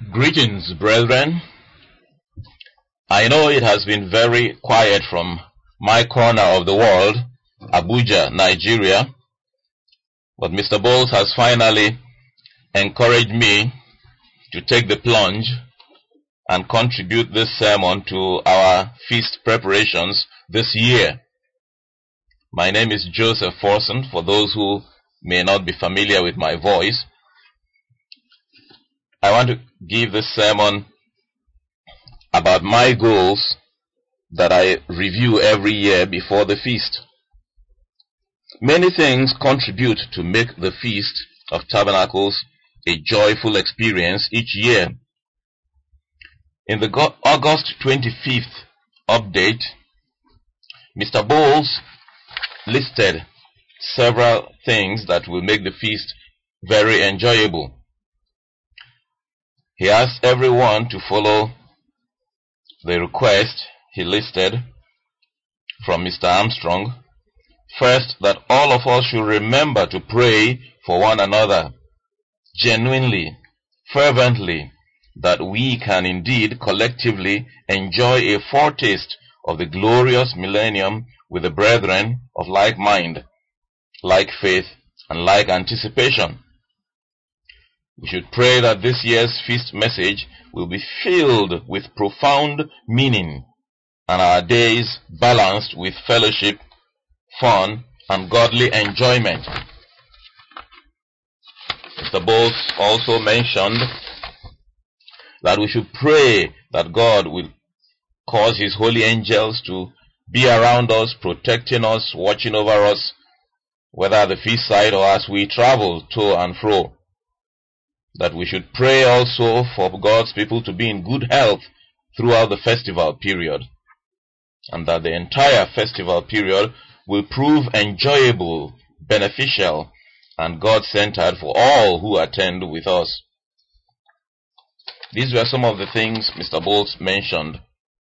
Greetings, brethren. I know it has been very quiet from my corner of the world, Abuja, Nigeria, but Mr. Bowles has finally encouraged me to take the plunge and contribute this sermon to our feast preparations this year. My name is Joseph Forson, for those who may not be familiar with my voice. I want to give this sermon about my goals that I review every year before the feast. Many things contribute to make the Feast of Tabernacles a joyful experience each year. In the August 25th update, Mr. Bowles listed several things that will make the feast very enjoyable. He asked everyone to follow the request he listed from Mr. Armstrong. First, that all of us should remember to pray for one another, genuinely, fervently, that we can indeed collectively enjoy a foretaste of the glorious millennium with the brethren of like mind, like faith, and like anticipation. We should pray that this year's feast message will be filled with profound meaning and our days balanced with fellowship, fun, and godly enjoyment. Mr. Bowles also mentioned that we should pray that God will cause His holy angels to be around us, protecting us, watching over us, whether at the feast side or as we travel to and fro. That we should pray also for God's people to be in good health throughout the festival period, and that the entire festival period will prove enjoyable, beneficial, and God-centered for all who attend with us. These were some of the things Mr. Bowles mentioned.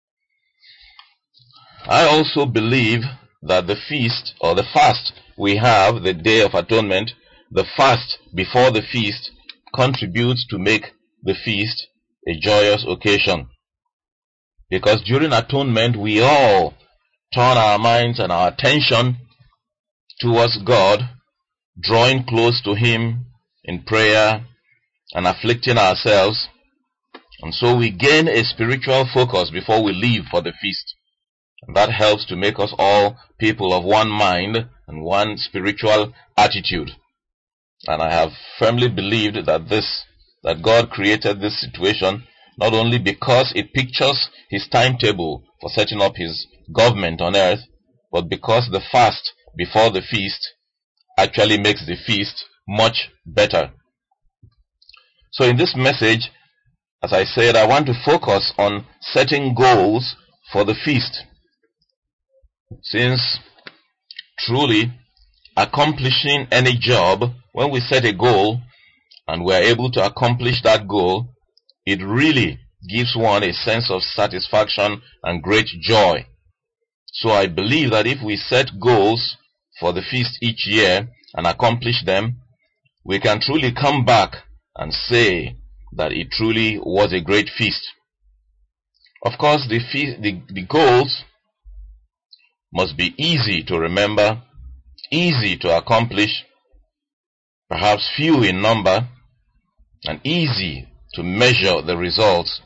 I also believe that the feast, or the fast we have, the Day of Atonement, the fast before the feast, contributes to make the feast a joyous occasion. Because during atonement, we all turn our minds and our attention towards God, drawing close to Him in prayer and afflicting ourselves. And so we gain a spiritual focus before we leave for the feast. And that helps to make us all people of one mind and one spiritual attitude. And I have firmly believed that God created this situation not only because it pictures His timetable for setting up His government on earth, but because the fast before the feast actually makes the feast much better. So in this message, as I said, I want to focus on setting goals for the feast. Since truly accomplishing any job, when we set a goal and we are able to accomplish that goal, it really gives one a sense of satisfaction and great joy. So I believe that if we set goals for the feast each year and accomplish them, we can truly come back and say that it truly was a great feast. Of course, the goals must be easy to remember, easy to accomplish, perhaps few in number, and easy to measure the results.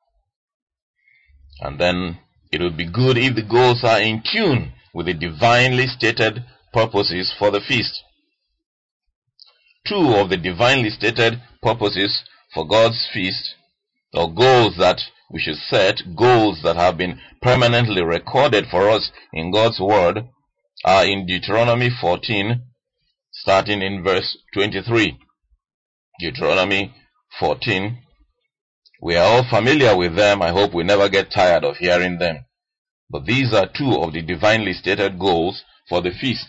And then it would be good if the goals are in tune with the divinely stated purposes for the feast. Two of the divinely stated purposes for God's feast, or goals that we should set, goals that have been permanently recorded for us in God's Word, are in Deuteronomy 14, starting in verse 23. Deuteronomy 14. We are all familiar with them. I hope we never get tired of hearing them. But these are two of the divinely stated goals for the feast.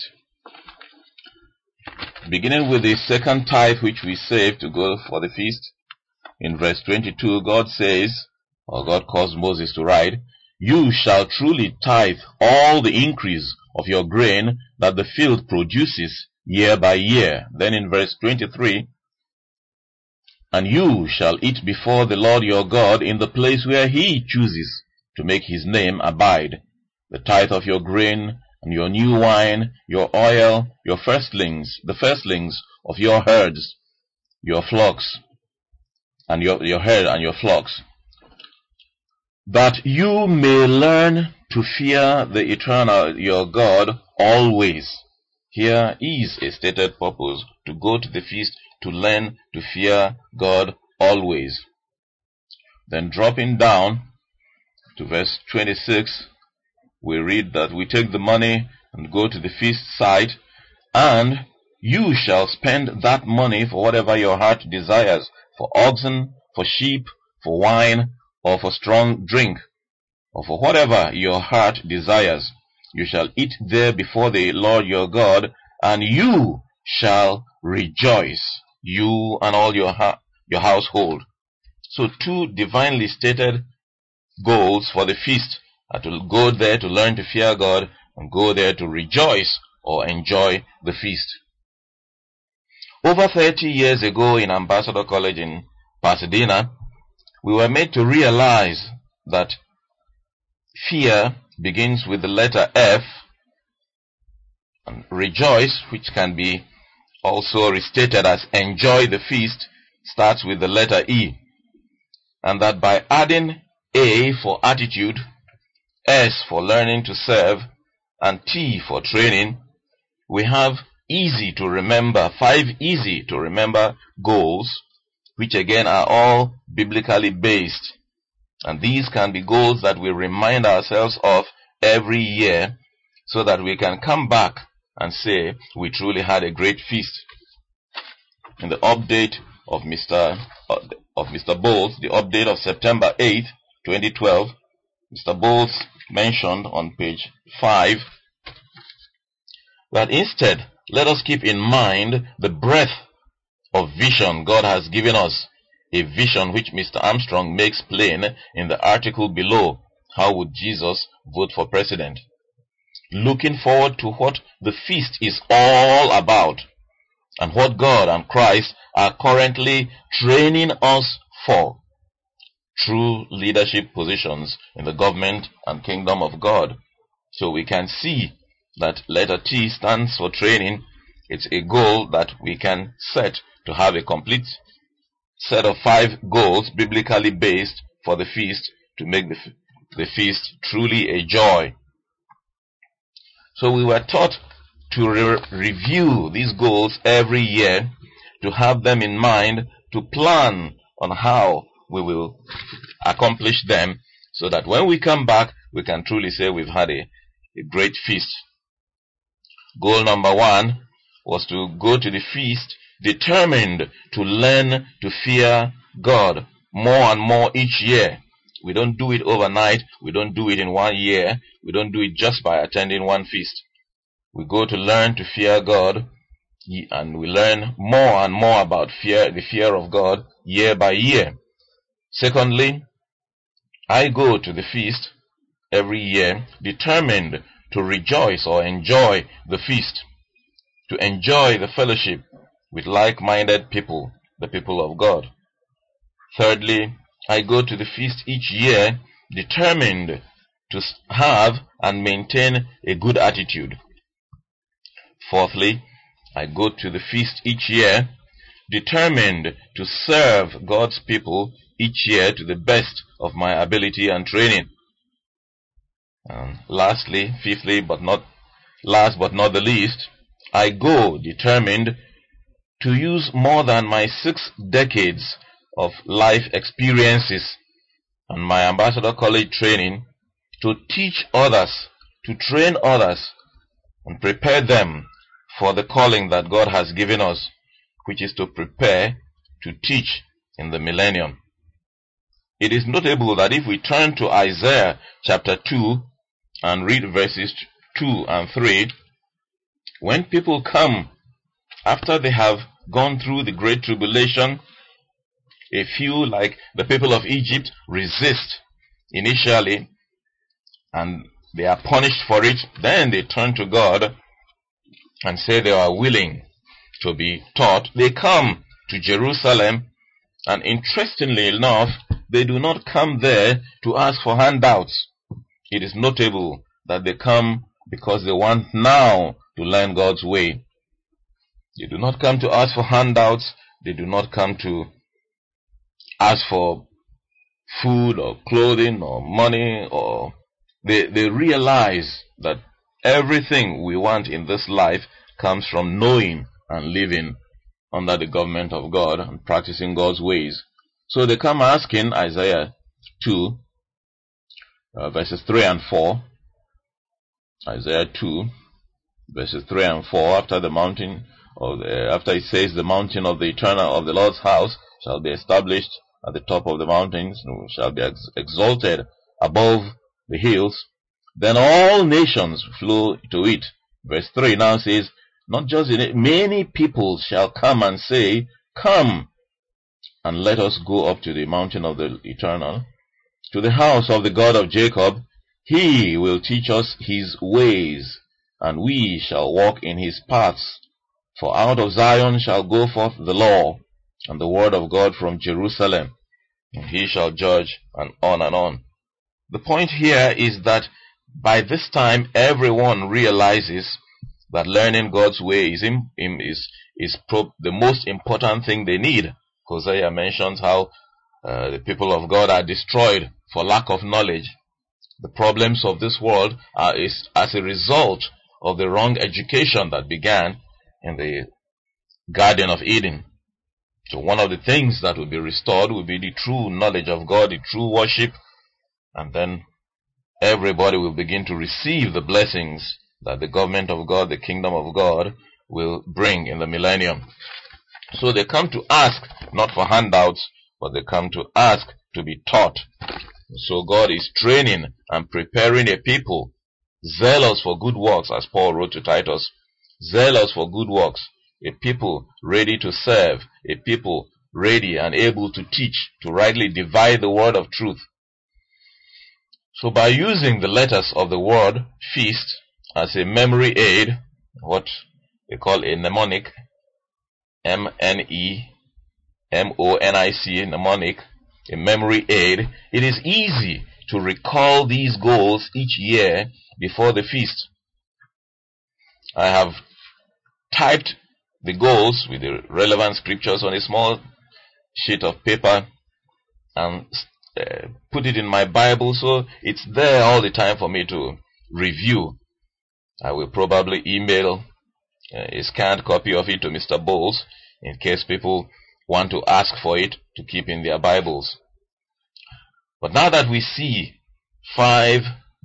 Beginning with the second tithe which we save to go for the feast, in verse 22, God says, or God caused Moses to write, "You shall truly tithe all the increase of your grain that the field produces year by year." Then in verse 23, And you shall eat before the Lord your God in the place where he chooses to make his name abide, the tithe of your grain, and your new wine, your oil, your firstlings, the firstlings of your herds, your flocks, and your herd and your flocks, that you may learn to fear the eternal your God always. Here is a stated purpose: to go to the feast, to learn to fear God always. Then dropping down to verse 26, we read that we take the money and go to the feast site, and you shall spend that money for whatever your heart desires, for oxen, for sheep, for wine, or for strong drink, or for whatever your heart desires. You shall eat there before the Lord your God, and you shall rejoice, you and all your household. So two divinely stated goals for the feast are to go there to learn to fear God, and go there to rejoice or enjoy the feast. Over 30 years ago in Ambassador College in Pasadena, we were made to realize that fear begins with the letter F, and rejoice, which can be also restated as enjoy the feast, starts with the letter E. And that by adding A for attitude, S for learning to serve, and T for training, we have easy to remember, 5 easy to remember goals, which again are all biblically based. And these can be goals that we remind ourselves of every year, so that we can come back and say we truly had a great feast. In the update of Mr. Bowles, the update of September 8th, 2012, Mr. Bowles mentioned on page 5 that instead, let us keep in mind the breadth of vision God has given us, a vision which Mr. Armstrong makes plain in the article below, How Would Jesus Vote for President? Looking forward to what the feast is all about, and what God and Christ are currently training us for: true leadership positions in the government and kingdom of God. So we can see that letter T stands for training. It's a goal that we can set to have a complete set of 5 goals biblically based for the feast, to make the feast truly a joy. So we were taught to review these goals every year, to have them in mind, to plan on how we will accomplish them, so that when we come back, we can truly say we've had a great feast. Goal number 1 was to go to the feast determined to learn to fear God more and more each year. We don't do it overnight. We don't do it in 1 year. We don't do it just by attending one feast. We go to learn to fear God, and we learn more and more about the fear of God year by year. Secondly, I go to the feast every year determined to rejoice or enjoy the feast, to enjoy the fellowship with like-minded people, the people of God. Thirdly, I go to the feast each year determined to have and maintain a good attitude. Fourthly, I go to the feast each year determined to serve God's people each year to the best of my ability and training. Lastly, fifthly, but not the least, I go determined to use more than my 6 decades of life experiences and my Ambassador College training to teach others, to train others, and prepare them for the calling that God has given us, which is to prepare to teach in the millennium. It is notable that if we turn to Isaiah chapter 2 and read verses 2 and 3, when people come after they have gone through the great tribulation, a few, like the people of Egypt, resist initially and they are punished for it. Then they turn to God and say they are willing to be taught. They come to Jerusalem And interestingly enough, they do not come there to ask for handouts. It is notable that they come because they want now to learn God's way. They do not come to ask for handouts. They do not come to ask for food or clothing or money, or they realize that everything we want in this life comes from knowing and living under the government of God and practicing God's ways. So they come asking, Isaiah 2, verses 3 and 4. Isaiah 2, verses 3 and 4, after it says, the mountain of the eternal of the Lord's house shall be established at the top of the mountains, and shall be exalted above the hills. Then all nations flow to it. Verse 3 now says, not just in it, many people shall come and say, come, and let us go up to the mountain of the eternal, to the house of the God of Jacob. He will teach us his ways, and we shall walk in his paths. For out of Zion shall go forth the law, and the word of God from Jerusalem, and he shall judge, and on and on. The point here is that by this time everyone realizes that learning God's way is the most important thing they need. Hosea mentions how the people of God are destroyed for lack of knowledge. The problems of this world is as a result of the wrong education that began in the Garden of Eden. So one of the things that will be restored will be the true knowledge of God, the true worship, and then everybody will begin to receive the blessings that the government of God, the kingdom of God, will bring in the millennium. So they come to ask, not for handouts, but they come to ask to be taught. So God is training and preparing a people, zealous for good works, as Paul wrote to Titus, zealous for good works, a people ready to serve, a people ready and able to teach, to rightly divide the word of truth. So by using the letters of the word feast as a memory aid, what they call a mnemonic, M-N-E-M-O-N-I-C, mnemonic, a memory aid, it is easy to recall these goals each year before the feast. I have typed the goals with the relevant scriptures on a small sheet of paper and put it in my Bible, so it's there all the time for me to review. I will probably email a scanned copy of it to Mr. Bowles in case people want to ask for it to keep in their Bibles. But now that we see 5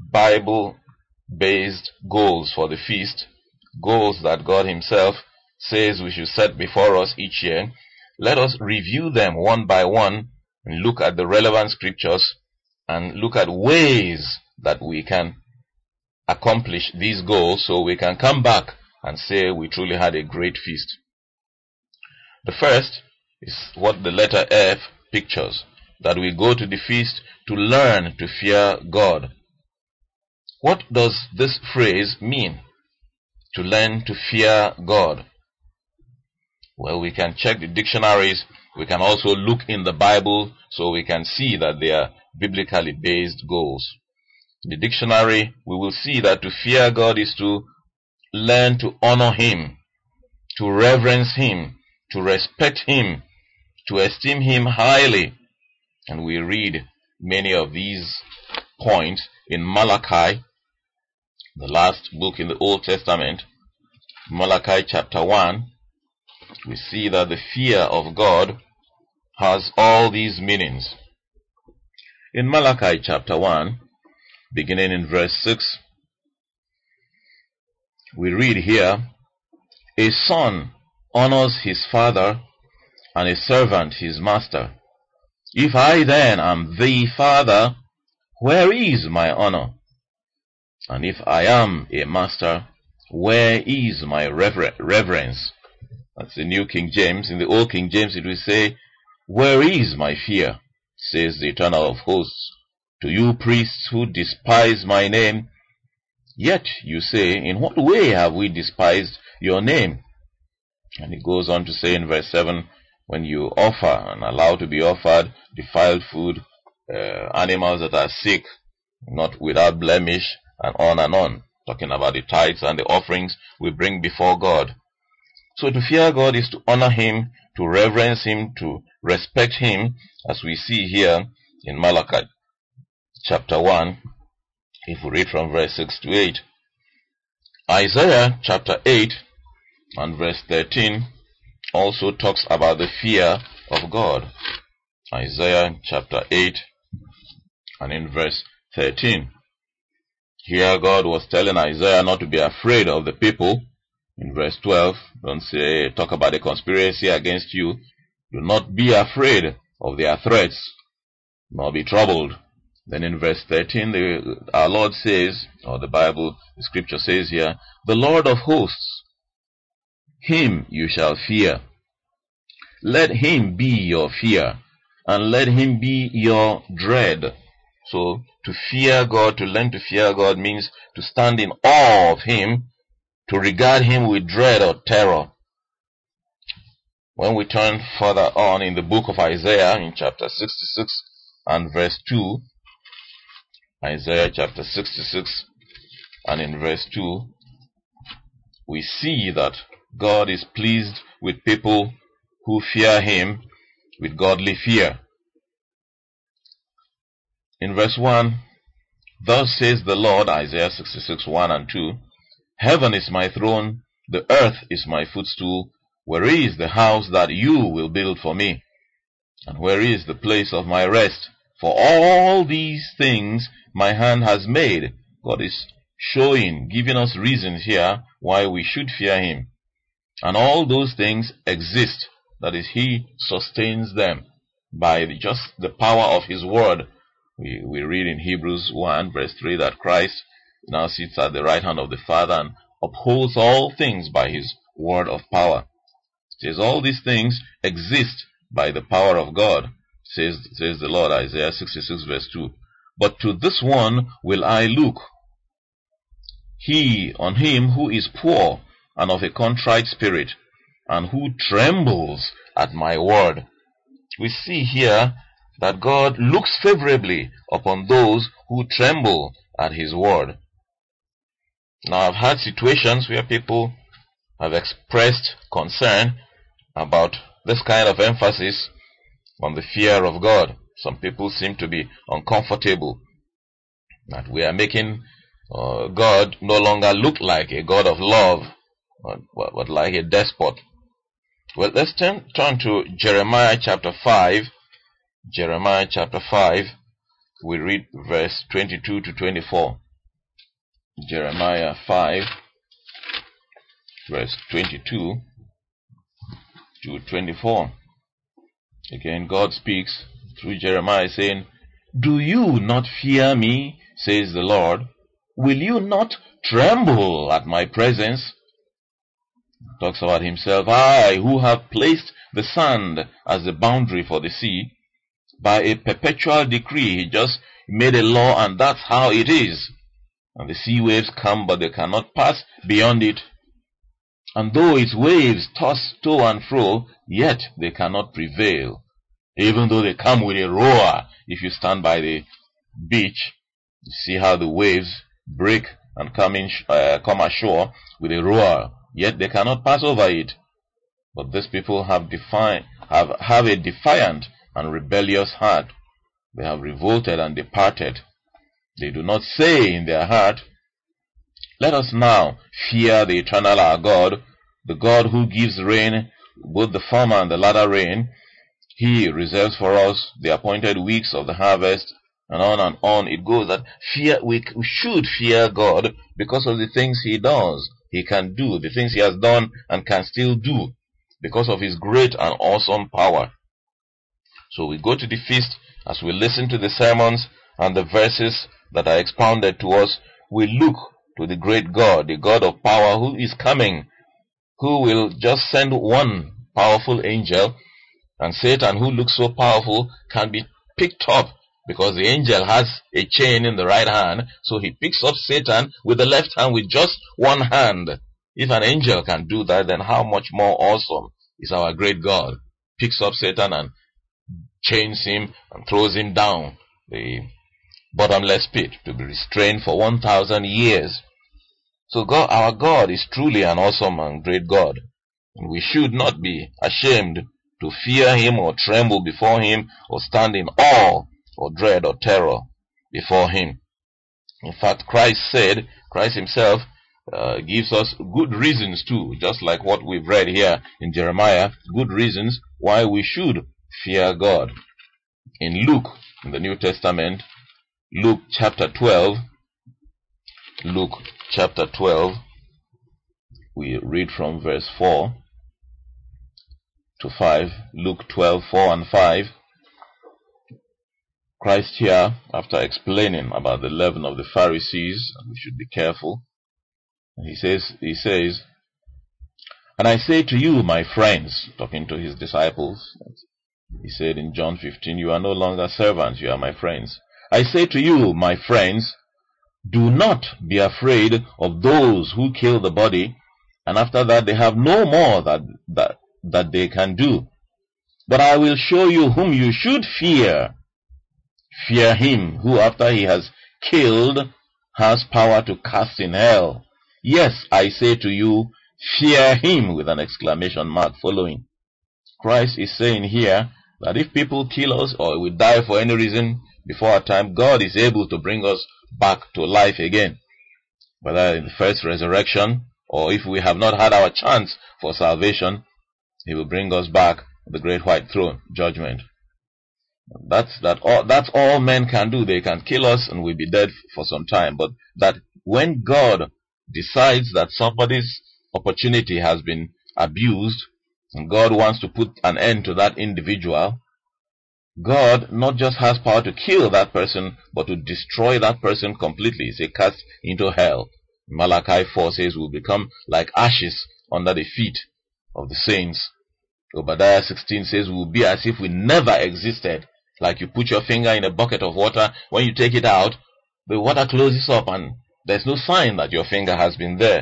Bible-based goals for the feast, goals that God himself says we should set before us each year, let us review them one by one and look at the relevant scriptures and look at ways that we can accomplish these goals so we can come back and say we truly had a great feast. The first is what the letter F pictures, that we go to the feast to learn to fear God. What does this phrase mean? To learn to fear God. Well, we can check the dictionaries. We can also look in the Bible so we can see that they are biblically based goals. In the dictionary, we will see that to fear God is to learn to honor him, to reverence him, to respect him, to esteem him highly. And we read many of these points in Malachi, the last book in the Old Testament. Malachi chapter 1, we see that the fear of God has all these meanings. In Malachi chapter 1, beginning in verse 6, we read here, a son honors his father, and a servant his master. If I then am the father, where is my honor? And if I am a master, where is my reverence? That's the New King James. In the Old King James it will say, where is my fear, says the Eternal of hosts, to you priests who despise my name? Yet you say, in what way have we despised your name? And he goes on to say in verse 7, when you offer and allow to be offered defiled food, animals that are sick, not without blemish, and on, talking about the tithes and the offerings we bring before God. So to fear God is to honor Him, to reverence Him, to respect Him, as we see here in Malachi chapter 1, if we read from verse 6 to 8. Isaiah chapter 8 and verse 13 also talks about the fear of God. Isaiah chapter 8 and in verse 13. Here God was telling Isaiah not to be afraid of the people. In verse 12, don't say, talk about a conspiracy against you. Do not be afraid of their threats, nor be troubled. Then in verse 13, our Lord says, or the scripture says here, the Lord of hosts, Him you shall fear. Let Him be your fear, and let Him be your dread. So, to fear God, to learn to fear God means to stand in awe of Him, to regard Him with dread or terror. When we turn further on in the book of Isaiah, in chapter 66 and verse 2, Isaiah chapter 66 and in verse 2, we see that God is pleased with people who fear Him with godly fear. In verse 1, thus says the Lord, Isaiah 66, 1 and 2, Heaven is my throne, the earth is my footstool. Where is the house that you will build for me? And where is the place of my rest? For all these things my hand has made. God is giving us reasons here why we should fear Him. And all those things exist. That is, He sustains them by just the power of His word. We read in Hebrews 1 verse 3 that Christ now sits at the right hand of the Father and upholds all things by His word of power. It says all these things exist by the power of God, says the Lord, Isaiah 66 verse 2. But to this one will I look, on him who is poor and of a contrite spirit, and who trembles at my word. We see here that God looks favorably upon those who tremble at His word. Now, I've had situations where people have expressed concern about this kind of emphasis on the fear of God. Some people seem to be uncomfortable that we are making God no longer look like a God of love, but like a despot. Well, let's turn to Jeremiah chapter 5. Jeremiah chapter 5, we read verse 22 to 24. Jeremiah 5, verse 22 to 24. Again, God speaks through Jeremiah saying, Do you not fear me, says the Lord? Will you not tremble at my presence? He talks about Himself. I, who have placed the sand as the boundary for the sea, by a perpetual decree, He just made a law, and that's how it is. And the sea waves come, but they cannot pass beyond it. And though its waves toss to and fro, yet they cannot prevail. Even though they come with a roar, if you stand by the beach, you see how the waves break and come ashore with a roar, yet they cannot pass over it. But these people have a defiant and rebellious heart. They have revolted and departed. They do not say in their heart, Let us now fear the eternal our God, the God who gives rain, both the former and the latter rain. He reserves for us the appointed weeks of the harvest, and on it goes, that we should fear God because of the things He does, He can do, the things He has done and can still do, because of His great and awesome power. So we go to the feast, as we listen to the sermons and the verses that are expounded to us, we look to the great God, the God of power, who is coming, who will just send one powerful angel, and Satan, who looks so powerful, can be picked up, because the angel has a chain in the right hand, so he picks up Satan with the left hand with just one hand. If an angel can do that, then how much more awesome is our great God? picks up Satan and chains him and throws him down the bottomless pit to be restrained for 1,000 years. So God, our God, is truly an awesome and great God. And we should not be ashamed to fear him or tremble before him or stand in awe or dread or terror before him. In fact, Christ himself gives us good reasons too, just like what we've read here in Jeremiah, good reasons why we should fear God. In Luke, in the New Testament, Luke chapter 12, we read from verse 4 to 5, Luke 12, 4 and 5. Christ here, after explaining about the leaven of the Pharisees, and we should be careful, he says, and I say to you, my friends, talking to his disciples, he said in John 15, you are no longer servants, you are my friends. I say to you, my friends, do not be afraid of those who kill the body, and after that they have no more that they can do. But I will show you whom you should fear. Fear him who after he has killed has power to cast in hell. Yes, I say to you, fear him, with an exclamation mark following. Christ is saying here that if people kill us or we die for any reason before our time, God is able to bring us back to life again. Whether in the first resurrection or if we have not had our chance for salvation, he will bring us back to the great white throne, judgment. That's all men can do. They can kill us and we'll be dead for some time. But that when God decides that somebody's opportunity has been abused and God wants to put an end to that individual, God not just has power to kill that person, but to destroy that person completely. Say, cast into hell. Malachi 4 says we'll become like ashes under the feet of the saints. Obadiah 16 says we'll be as if we never existed. Like you put your finger in a bucket of water, when you take it out, the water closes up and there's no sign that your finger has been there.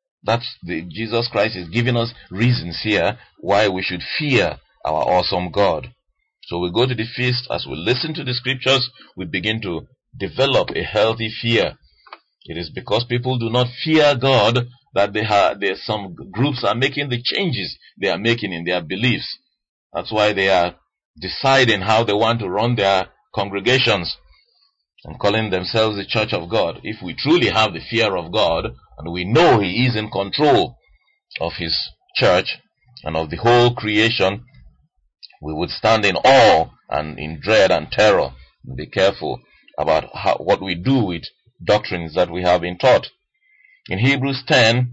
Jesus Christ is giving us reasons here why we should fear our awesome God. So we go to the feast, as we listen to the scriptures, we begin to develop a healthy fear. It is because people do not fear God that there's some groups are making the changes they are making in their beliefs. That's why they are deciding how they want to run their congregations and calling themselves the Church of God. If we truly have the fear of God and we know he is in control of his church and of the whole creation, we would stand in awe and in dread and terror. Be careful about what we do with doctrines that we have been taught. In Hebrews 10,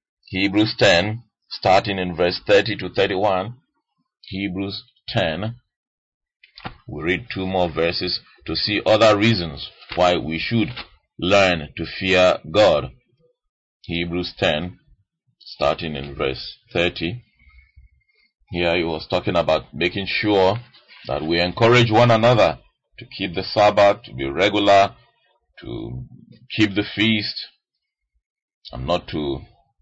starting in verse 30 to 31, Hebrews 10, we read 2 more verses to see other reasons why we should learn to fear God. Hebrews 10, starting in verse 30. Here he was talking about making sure that we encourage one another to keep the Sabbath, to be regular, to keep the feast, and not to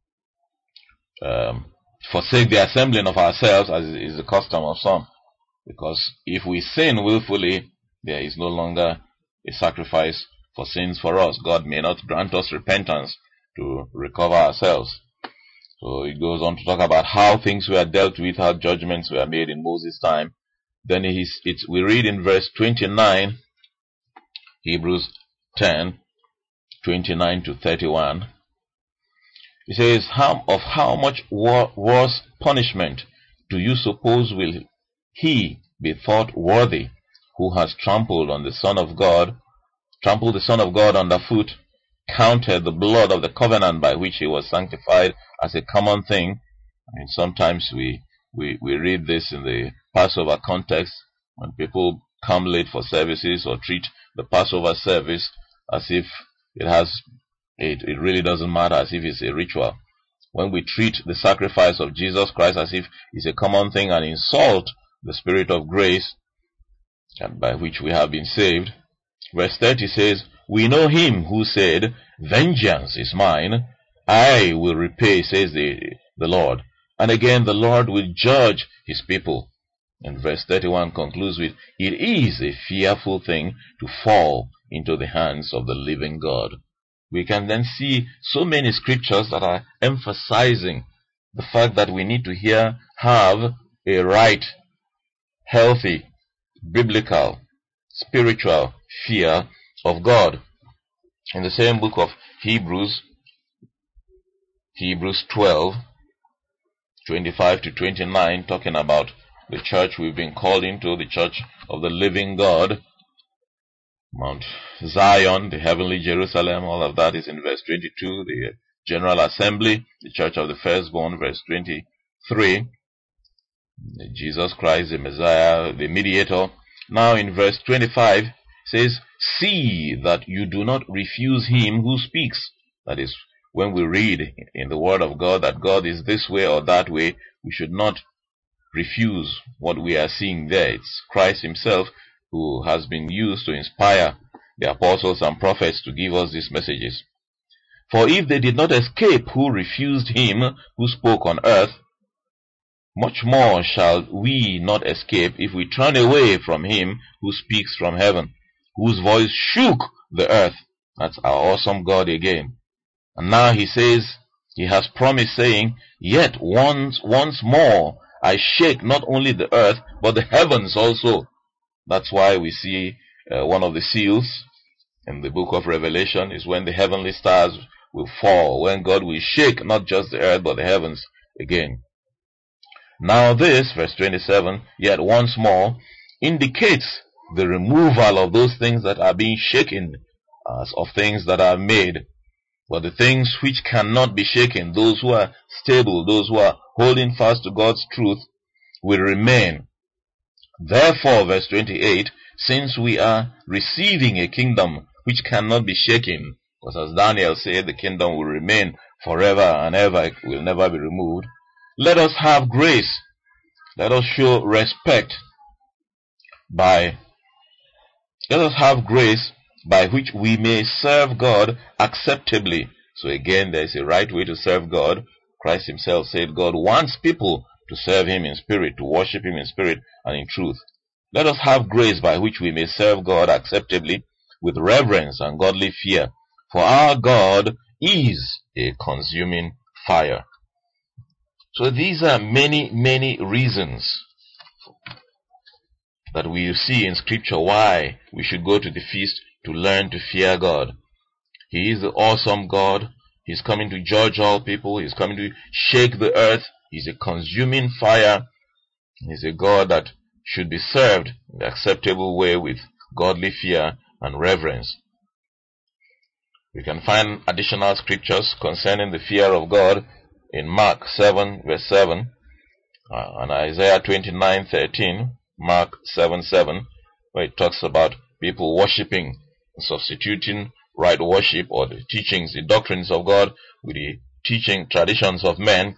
forsake the assembling of ourselves, as is the custom of some. Because if we sin willfully, there is no longer a sacrifice for sins for us. God may not grant us repentance to recover ourselves. So it goes on to talk about how things were dealt with, how judgments were made in Moses' time. Then we read in verse 29, Hebrews 10, 29 to 31. It says, how much worse punishment do you suppose will he be thought worthy who has trampled the Son of God underfoot, counted the blood of the covenant by which he was sanctified as a common thing? I mean, sometimes we read this in the Passover context, when people come late for services or treat the Passover service as if it really doesn't matter, as if it's a ritual. When we treat the sacrifice of Jesus Christ as if it's a common thing and insult the Spirit of grace and by which we have been saved. Verse 30 says, we know him who said, vengeance is mine, I will repay, says the Lord. And again, the Lord will judge his people. And verse 31 concludes with, it is a fearful thing to fall into the hands of the living God. We can then see so many scriptures that are emphasizing the fact that we need to have a right, healthy, biblical, spiritual fear of God. In the same book of Hebrews 12, 25 to 29, talking about the church we've been called into, the church of the living God, Mount Zion, the heavenly Jerusalem, all of that is in verse 22, the General Assembly, the church of the firstborn, verse 23, Jesus Christ, the Messiah, the mediator. Now in verse 25, says, see that you do not refuse him who speaks. That is, when we read in the Word of God that God is this way or that way, we should not refuse what we are seeing there. It's Christ himself who has been used to inspire the apostles and prophets to give us these messages. For if they did not escape who refused him who spoke on earth, much more shall we not escape if we turn away from him who speaks from heaven, whose voice shook the earth. That's our awesome God again. And now he says, he has promised, saying, yet once more I shake not only the earth, but the heavens also. That's why we see one of the seals in the book of Revelation is when the heavenly stars will fall, when God will shake not just the earth, but the heavens again. Now this, verse 27, yet once more, indicates the removal of those things that are being shaken, as of things that are made. But the things which cannot be shaken, those who are stable, those who are holding fast to God's truth, will remain. Therefore, verse 28, since we are receiving a kingdom which cannot be shaken, because as Daniel said, the kingdom will remain forever and ever, it will never be removed, let us have grace. Let us show respect let us have grace by which we may serve God acceptably. So again, there is a right way to serve God. Christ himself said God wants people to serve him in spirit, to worship him in spirit and in truth. Let us have grace by which we may serve God acceptably with reverence and godly fear. For our God is a consuming fire. So these are many, many reasons that we see in scripture why we should go to the feast to learn to fear God. He is the awesome God. He's coming to judge all people. He's coming to shake the earth. He's a consuming fire. He's a God that should be served in the acceptable way with godly fear and reverence. We can find additional scriptures concerning the fear of God in Mark 7 verse 7 and Isaiah 29:13, Mark 7:7, where it talks about people worshipping, substituting right worship or the teachings, the doctrines of God with the teaching traditions of men.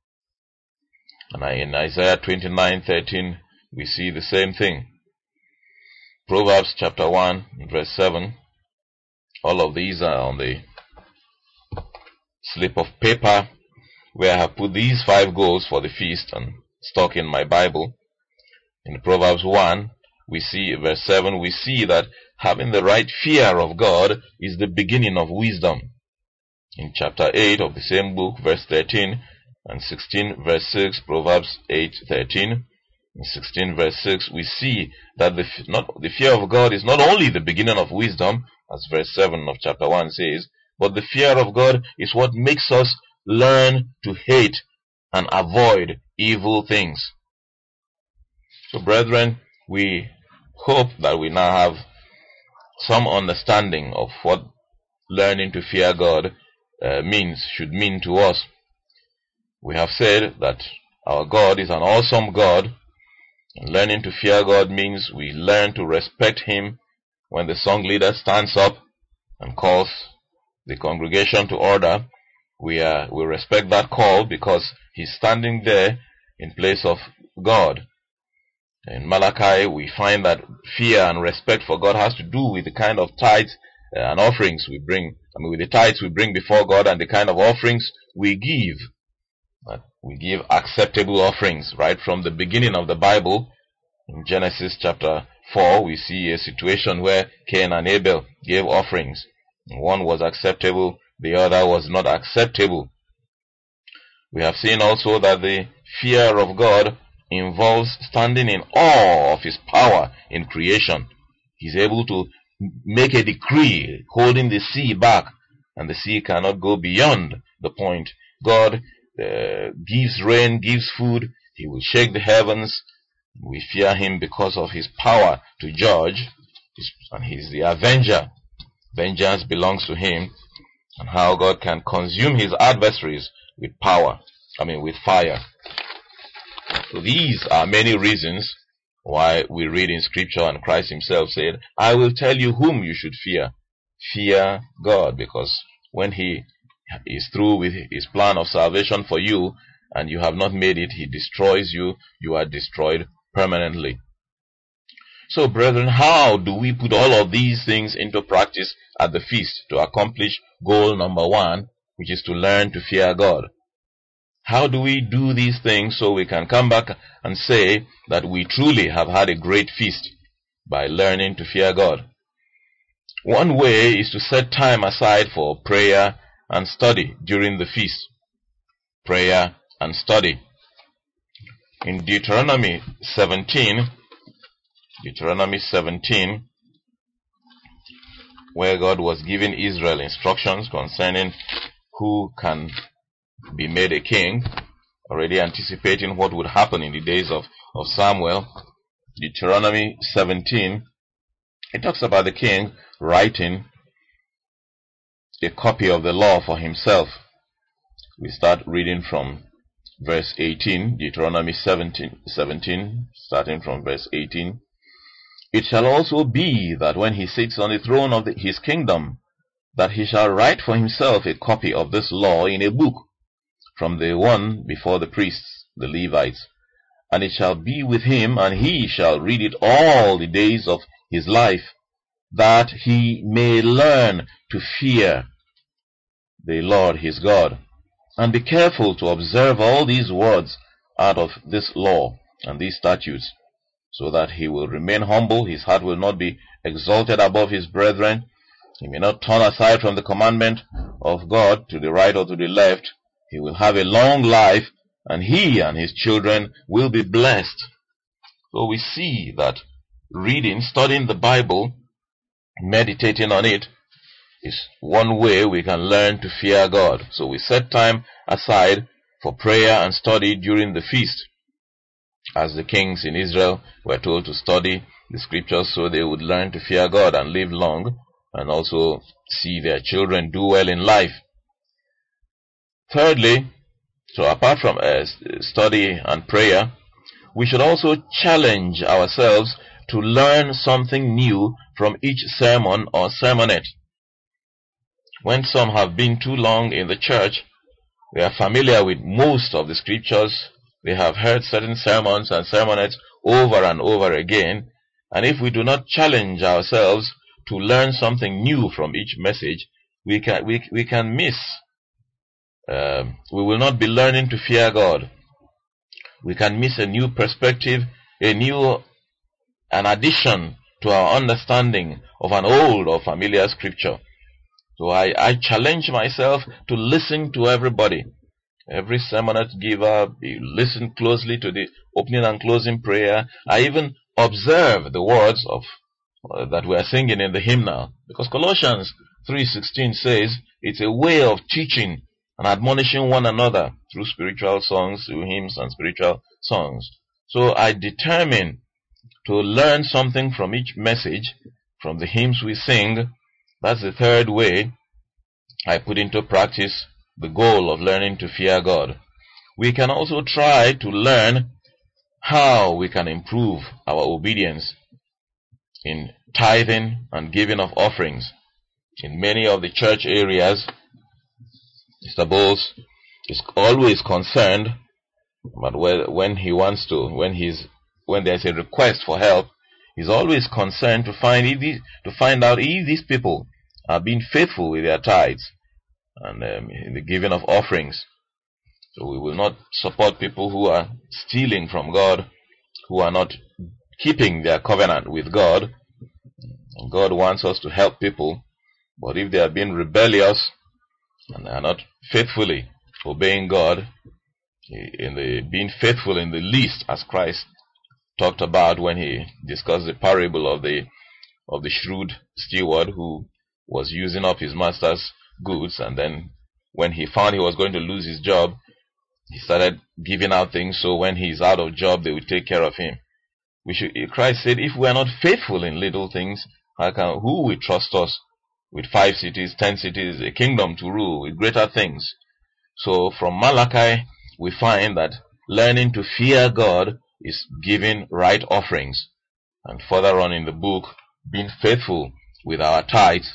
And in Isaiah 29:13, we see the same thing. Proverbs chapter 1 verse 7. All of these are on the slip of paper where I have put these 5 goals for the feast and stuck in my Bible. In Proverbs 1, we see, verse 7, we see that having the right fear of God is the beginning of wisdom. In chapter 8 of the same book, verse 13 and 16, verse 6, Proverbs 8:13, in 16 verse 6, we see that the fear of God is not only the beginning of wisdom, as verse 7 of chapter 1 says, but the fear of God is what makes us learn to hate and avoid evil things. So brethren, we hope that we now have some understanding of what learning to fear God should mean to us. We have said that our God is an awesome God. And learning to fear God means we learn to respect him. When the song leader stands up and calls the congregation to order, we respect that call because he's standing there in place of God. In Malachi, we find that fear and respect for God has to do with the kind of tithes and offerings we bring. With the tithes we bring before God and the kind of offerings we give. We give acceptable offerings right from the beginning of the Bible. In Genesis chapter 4, we see a situation where Cain and Abel gave offerings. One was acceptable, the other was not acceptable. We have seen also that the fear of God involves standing in awe of His power in creation. He's able to make a decree holding the sea back, and the sea cannot go beyond the point. God gives rain, gives food. He will shake the heavens. We fear Him because of His power to judge, and He's the avenger. Vengeance belongs to Him, and how God can consume His adversaries with with fire. So these are many reasons why we read in Scripture, and Christ Himself said, I will tell you whom you should fear. Fear God, because when He is through with His plan of salvation for you, and you have not made it, He destroys you. You are destroyed permanently. So, brethren, how do we put all of these things into practice at the feast to accomplish goal number 1, which is to learn to fear God? How do we do these things so we can come back and say that we truly have had a great feast by learning to fear God? One way is to set time aside for prayer and study during the feast. Prayer and study. In Deuteronomy 17, where God was giving Israel instructions concerning who can be made a king, already anticipating what would happen in the days of Samuel. Deuteronomy 17, it talks about the king writing a copy of the law for himself. We start reading from verse 18, Deuteronomy 17, starting from verse 18. It shall also be that when he sits on the throne of his kingdom, that he shall write for himself a copy of this law in a book, from the one before the priests, the Levites. And it shall be with him, and he shall read it all the days of his life, that he may learn to fear the Lord his God, and be careful to observe all these words out of this law and these statutes, so that he will remain humble, his heart will not be exalted above his brethren, he may not turn aside from the commandment of God to the right or to the left. He will have a long life, and he and his children will be blessed. So we see that reading, studying the Bible, meditating on it, is one way we can learn to fear God. So we set time aside for prayer and study during the feast, as the kings in Israel were told to study the scriptures so they would learn to fear God and live long, and also see their children do well in life. Thirdly, so apart from study and prayer, we should also challenge ourselves to learn something new from each sermon or sermonette. When some have been too long in the church, they are familiar with most of the scriptures, they have heard certain sermons and sermonettes over and over again, and if we do not challenge ourselves to learn something new from each message, we can miss. We will not be learning to fear God. We can miss a new perspective, an addition to our understanding of an old or familiar scripture. So I challenge myself to listen to everybody. Every sermonette giver, listen closely to the opening and closing prayer. I even observe the words of that we are singing in the hymnal, because Colossians 3:16 says it's a way of teaching and admonishing one another through spiritual songs, through hymns and spiritual songs. So I determine to learn something from each message, from the hymns we sing. That's the third way I put into practice the goal of learning to fear God. We can also try to learn how we can improve our obedience in tithing and giving of offerings. In many of the church areas, Mr. Bowles is always concerned, but when there's a request for help, he's always concerned to find out if these people are being faithful with their tithes and in the giving of offerings. So we will not support people who are stealing from God, who are not keeping their covenant with God. And God wants us to help people, but if they are being rebellious and they are not faithfully obeying God, being faithful in the least, as Christ talked about when he discussed the parable of the shrewd steward who was using up his master's goods, and then when he found he was going to lose his job, he started giving out things so when he's out of job they would take care of him. Christ said, if we are not faithful in little things, who will trust us with 5 cities, 10 cities, a kingdom to rule with greater things? So from Malachi we find that learning to fear God is giving right offerings, and further on in the book, being faithful with our tithes.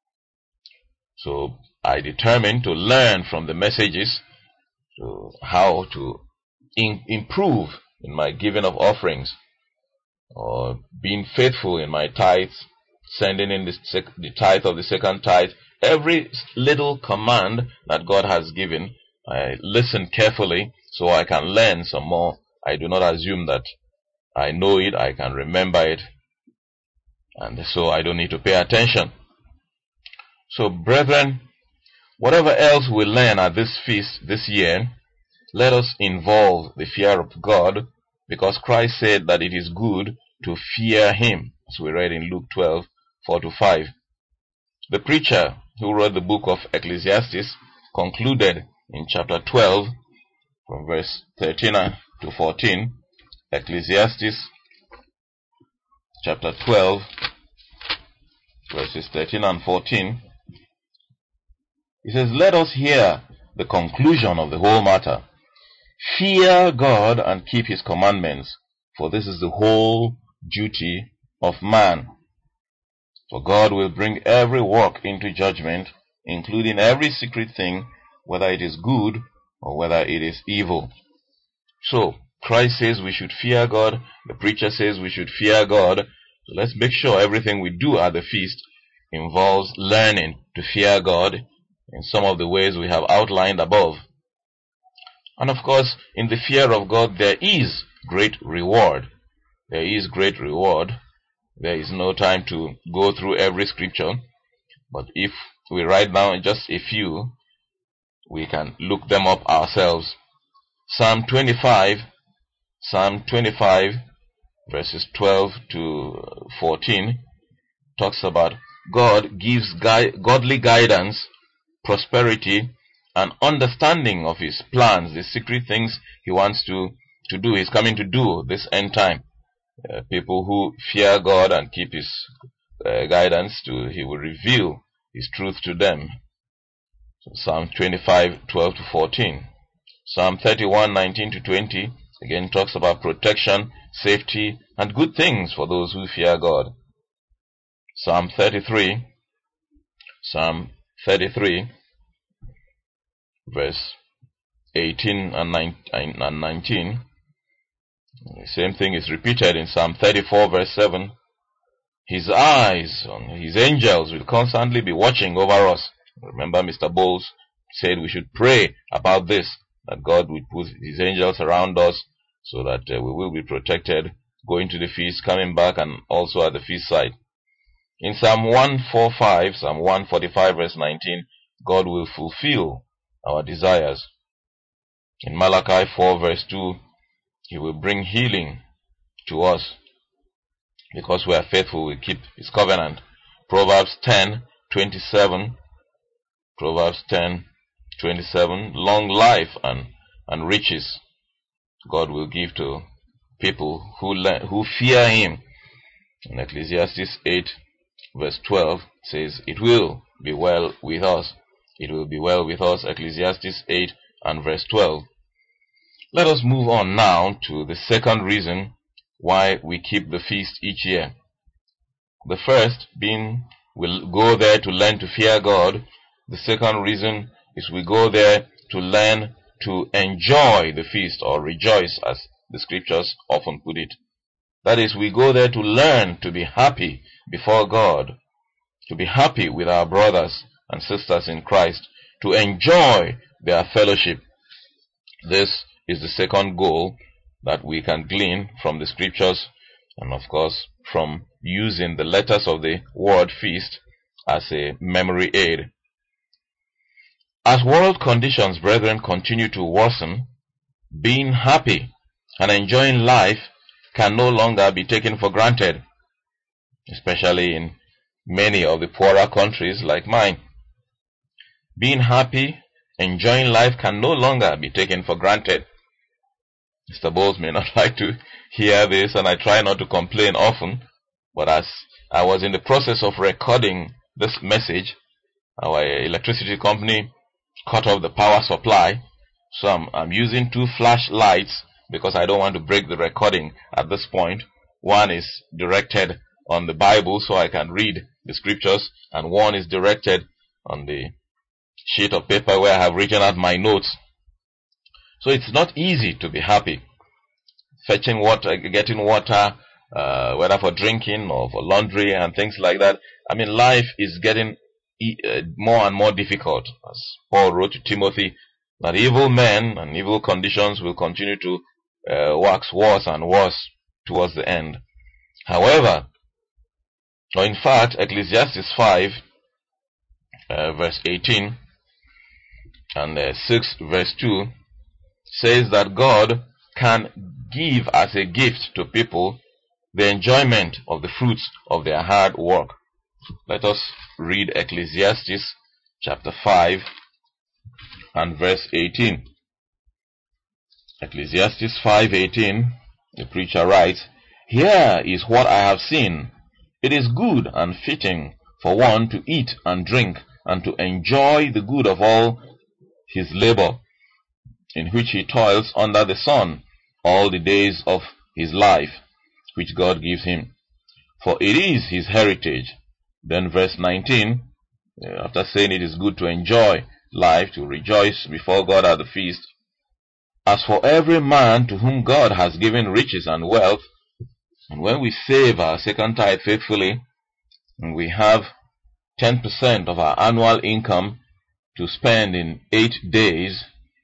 So I determined to learn from the messages how to improve in my giving of offerings, or being faithful in my tithes, sending in the tithe of the second tithe. Every little command that God has given, I listen carefully so I can learn some more. I do not assume that I know it, I can remember it, and so I don't need to pay attention. So brethren, whatever else we learn at this feast this year, let us involve the fear of God, because Christ said that it is good to fear Him, as we read in Luke 12:4-5. The preacher who wrote the book of Ecclesiastes concluded in chapter 12, from verse 13-14, Ecclesiastes chapter 12, verses 13 and 14. He says, let us hear the conclusion of the whole matter. Fear God and keep His commandments, for this is the whole duty of man. For God will bring every work into judgment, including every secret thing, whether it is good or whether it is evil. So, Christ says we should fear God, the preacher says we should fear God. So let's make sure everything we do at the feast involves learning to fear God in some of the ways we have outlined above. And of course, in the fear of God there is great reward. There is great reward. There is no time to go through every scripture, but if we write down just a few, we can look them up ourselves. Psalm 25, verses 12-14, talks about God gives godly guidance, prosperity, and understanding of His plans, the secret things He wants to do, He's coming to do this end time. People who fear God and keep His guidance, He will reveal His truth to them. So Psalm 25:12-14. Psalm 31:19-20 again talks about protection, safety, and good things for those who fear God. Psalm 33, verse 18 and 19. The same thing is repeated in Psalm 34, verse 7. His eyes on His angels will constantly be watching over us. Remember, Mr. Bowles said we should pray about this, that God would put His angels around us so that we will be protected going to the feast, coming back, and also at the feast site. In Psalm 145, verse 19, God will fulfill our desires. In Malachi 4, verse 2, He will bring healing to us because we are faithful, we keep His covenant. Proverbs 10:27, long life and riches God will give to people who fear Him. In Ecclesiastes 8, verse 12 says, it will be well with us. It will be well with us. Ecclesiastes 8 and verse 12. Let us move on now to the second reason why we keep the feast each year. The first being we'll go there to learn to fear God. The second reason is we go there to learn to enjoy the feast, or rejoice as the scriptures often put it. That is, we go there to learn to be happy before God, to be happy with our brothers and sisters in Christ, to enjoy their fellowship. This is the second goal that we can glean from the scriptures and of course from using the letters of the word feast as a memory aid. As world conditions, brethren, continue to worsen, being happy and enjoying life can no longer be taken for granted, especially in many of the poorer countries like mine. Being happy, enjoying life can no longer be taken for granted. Mr. Bowles may not like to hear this, and I try not to complain often, but as I was in the process of recording this message, our electricity company cut off the power supply, so I'm using 2 flashlights because I don't want to break the recording at this point. One is directed on the Bible so I can read the scriptures, and one is directed on the sheet of paper where I have written out my notes. So it's not easy to be happy. Fetching water, getting water, whether for drinking or for laundry and things like that. I mean, life is getting more and more difficult. As Paul wrote to Timothy, that evil men and evil conditions will continue to wax worse and worse towards the end. However, or in fact, Ecclesiastes 5, verse 18, and 6 verse 2 says that God can give as a gift to people the enjoyment of the fruits of their hard work. Let us read Ecclesiastes chapter 5 and verse 18. Ecclesiastes 5:18, the preacher writes, "Here is what I have seen. It is good and fitting for one to eat and drink and to enjoy the good of all his labor, in which he toils under the sun all the days of his life, which God gives him. For it is his heritage." Then verse 19, after saying it is good to enjoy life, to rejoice before God at the feast, "As for every man to whom God has given riches and wealth," and when we save our second tithe faithfully, and we have 10% of our annual income to spend in 8 days,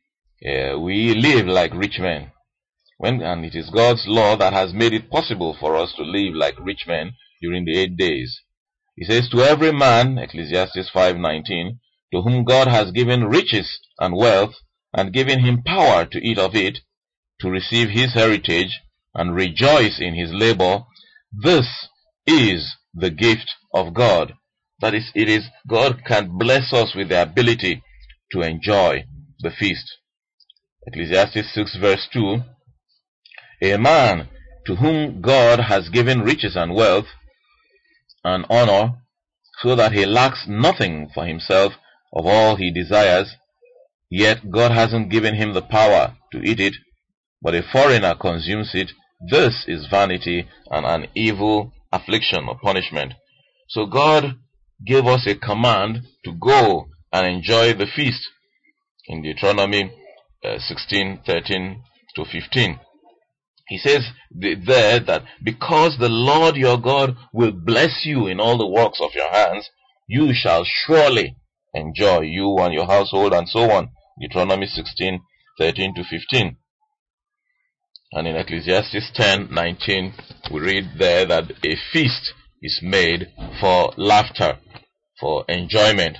we live like rich men. And it is God's law that has made it possible for us to live like rich men during the 8 days. He says, "To every man," Ecclesiastes 5:19, "to whom God has given riches and wealth, and given him power to eat of it, to receive his heritage, and rejoice in his labor, this is the gift of God." That is, it is God can bless us with the ability to enjoy the feast. Ecclesiastes 6 verse 2, "A man to whom God has given riches and wealth and honor, so that he lacks nothing for himself of all he desires, yet God hasn't given him the power to eat it, but a foreigner consumes it, this is vanity and an evil affliction or punishment." So God gave us a command to go and enjoy the feast in Deuteronomy 16:13 to 15. He says there that because the Lord your God will bless you in all the works of your hands, you shall surely enjoy, you and your household, and so on. Deuteronomy 16:13 to 15. And in Ecclesiastes 10:19, we read there that a feast is made for laughter, for enjoyment.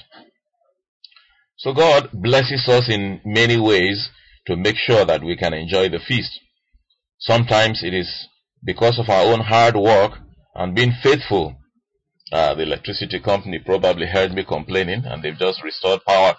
So God blesses us in many ways to make sure that we can enjoy the feast. Sometimes it is because of our own hard work and being faithful. The electricity company probably heard me complaining, and they've just restored power.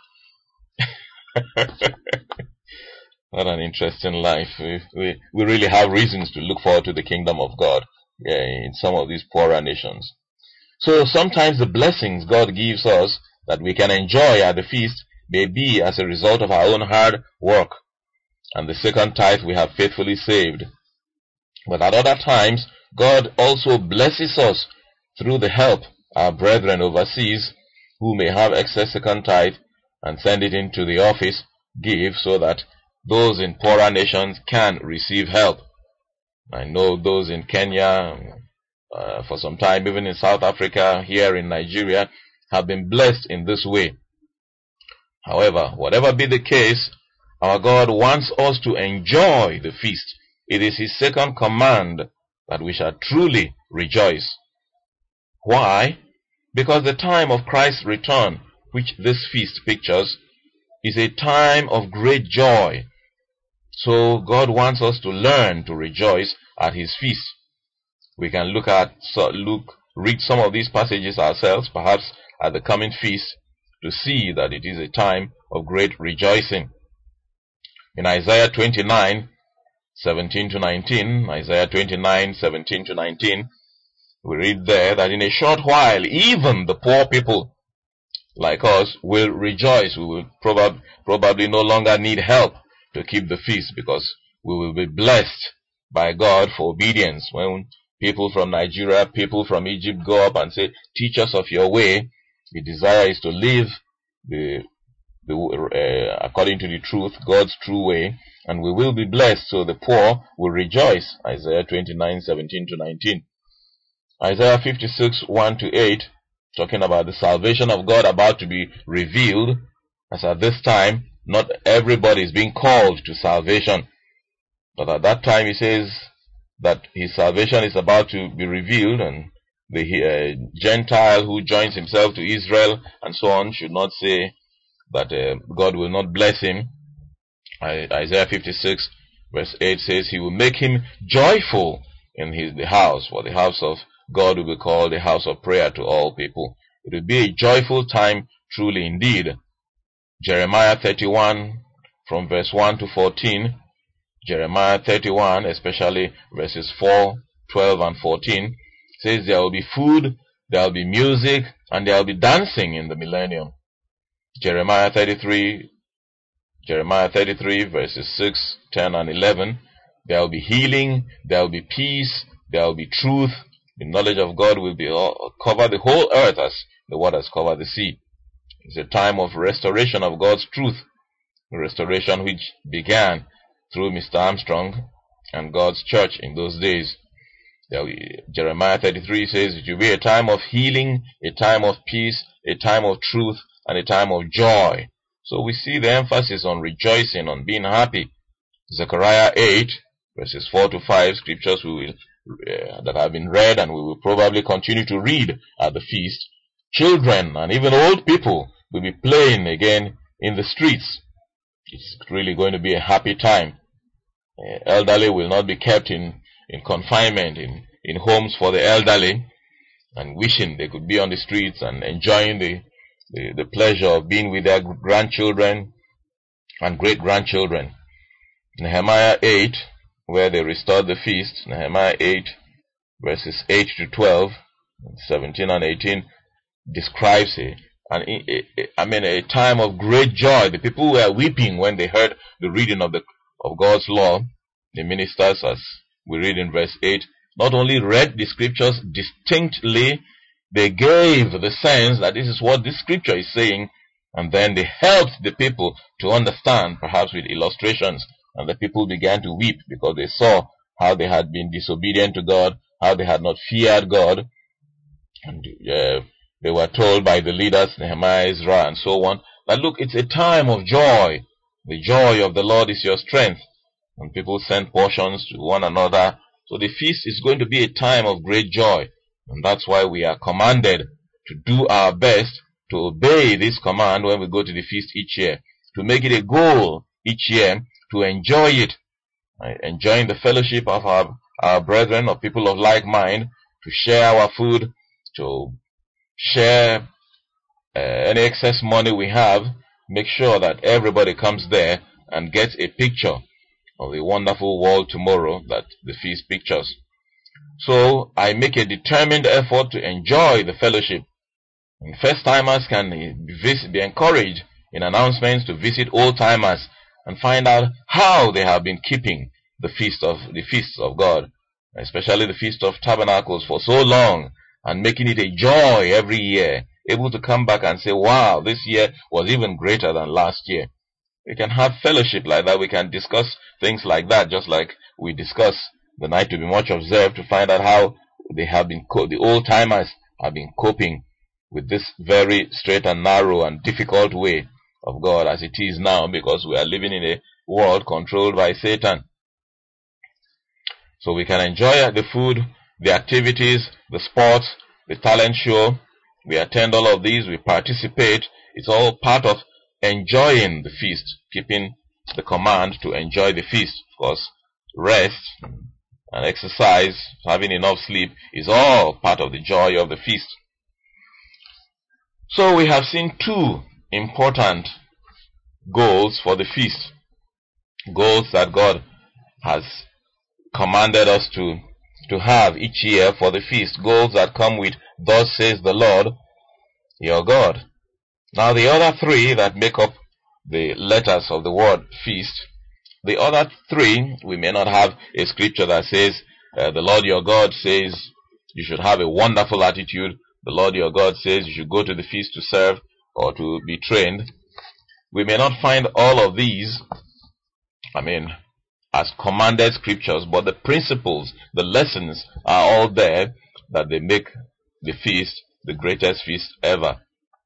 What an interesting life. We really have reasons to look forward to the kingdom of God in some of these poorer nations. So sometimes the blessings God gives us that we can enjoy at the feast may be as a result of our own hard work and the second tithe we have faithfully saved. But at other times, God also blesses us through the help our brethren overseas who may have excess second tithe and send it into the office, give, so that those in poorer nations can receive help. I know those in Kenya, for some time, even in South Africa, here in Nigeria, have been blessed in this way. However, whatever be the case, our God wants us to enjoy the feast. It is his second command that we shall truly rejoice. Why? Because the time of Christ's return, which this feast pictures, is a time of great joy. So God wants us to learn to rejoice at His feast. We can read some of these passages ourselves, perhaps at the coming feast, to see that it is a time of great rejoicing. In Isaiah 29, 17 to 19, Isaiah 29, 17 to 19, we read there that in a short while, even the poor people like us will rejoice. We will probably no longer need help to keep the feast, because we will be blessed by God for obedience. When people from Nigeria, people from Egypt go up and say, teach us of your way, the desire is to live according to the truth, God's true way, and we will be blessed. So the poor will rejoice. Isaiah 29, 17 to 19. Isaiah 56, 1 to 8, talking about the salvation of God about to be revealed, as at this time, not everybody is being called to salvation. But at that time, he says that his salvation is about to be revealed, and the Gentile who joins himself to Israel and so on should not say that God will not bless him. Isaiah 56, verse 8 says, he will make him joyful in the house, for the house of God will be called a house of prayer to all people. It will be a joyful time, truly indeed. Jeremiah 31, from verse 1 to 14, Jeremiah 31, especially verses 4, 12, and 14, says there will be food, there will be music, and there will be dancing in the millennium. Jeremiah 33, verses 6, 10, and 11, there will be healing, there will be peace, there will be truth. The knowledge of God will be cover the whole earth as the waters cover the sea. It's a time of restoration of God's truth, a restoration which began through Mr. Armstrong and God's church in those days. Jeremiah 33 says it will be a time of healing, a time of peace, a time of truth, and a time of joy. So we see the emphasis on rejoicing, on being happy. Zechariah 8, verses 4 to 5, scriptures that have been read and we will probably continue to read at the feast. Children and even old people will be playing again in the streets. It's really going to be a happy time. Elderly will not be kept in confinement, in homes for the elderly, and wishing they could be on the streets and enjoying the pleasure of being with their grandchildren and great-grandchildren. Nehemiah 8, where they restored the feast, Nehemiah 8, verses 8 to 12, 17 and 18, describes a time of great joy. The people were weeping when they heard the reading of God's law. The ministers, as we read in verse 8, not only read the scriptures distinctly, they gave the sense that this is what this scripture is saying, and then they helped the people to understand, perhaps with illustrations, and the people began to weep because they saw how they had been disobedient to God, how they had not feared God, and they were told by the leaders, Nehemiah, Ezra, and so on, that look, it's a time of joy. The joy of the Lord is your strength. And people send portions to one another. So the feast is going to be a time of great joy. And that's why we are commanded to do our best to obey this command when we go to the feast each year. To make it a goal each year to enjoy it. Enjoying the fellowship of our brethren, of people of like mind, to share our food, to share any excess money we have, make sure that everybody comes there and gets a picture of the wonderful world tomorrow that the feast pictures. So I make a determined effort to enjoy the fellowship. And first-timers can be encouraged in announcements to visit old-timers and find out how they have been keeping the feasts of God, especially the Feast of Tabernacles, for so long, and making it a joy every year, able to come back and say, wow, this year was even greater than last year. We can have fellowship like that. We can discuss things like that, just like we discuss the night to be much observed, to find out how they have been, the old-timers have been coping with this very straight and narrow and difficult way of God as it is now, because we are living in a world controlled by Satan. So we can enjoy the food, the activities, the sports, the talent show. We attend all of these, we participate. It's all part of enjoying the feast, keeping the command to enjoy the feast. Of course, rest and exercise, having enough sleep is all part of the joy of the feast. So we have seen two important goals for the feast. Goals that God has commanded us to have each year for the feast. Goals that come with, "Thus says the Lord your God." Now the other three that make up the letters of the word feast, the other three, we may not have a scripture that says, the Lord your God says you should have a wonderful attitude. The Lord your God says you should go to the feast to serve or to be trained. We may not find all of these, as commanded scriptures, but the principles, the lessons are all there that they make the feast the greatest feast ever.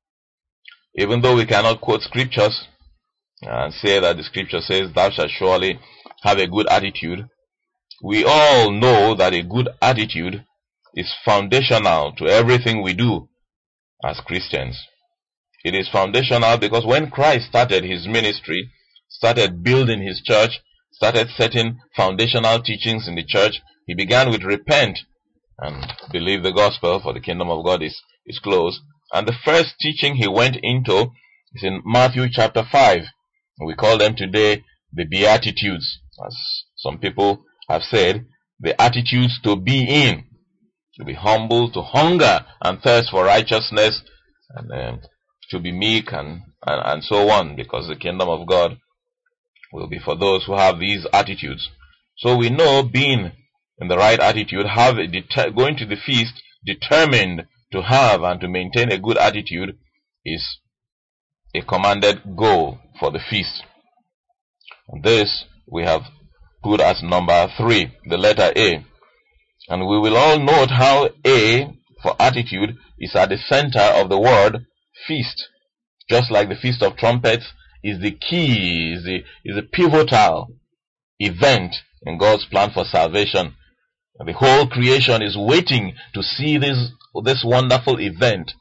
Even though we cannot quote scriptures and say that the scripture says, "Thou shalt surely have a good attitude," we all know that a good attitude is foundational to everything we do as Christians. It is foundational because when Christ started his ministry, started building his church, started setting foundational teachings in the church, he began with repent and believe the gospel, for the kingdom of God is close. And the first teaching he went into is in Matthew chapter 5. We call them today the Beatitudes, as some people have said, the attitudes to be in, to be humble, to hunger and thirst for righteousness, and to be meek and so on, because the kingdom of God will be for those who have these attitudes. So we know being in the right attitude, going to the feast determined to have and to maintain a good attitude, is a commanded goal for the feast. And this we have put as number 3, the letter A. And we will all note how A for attitude is at the center of the word feast. Just like the Feast of Trumpets is the key, is a pivotal event in God's plan for salvation. And the whole creation is waiting to see this wonderful event.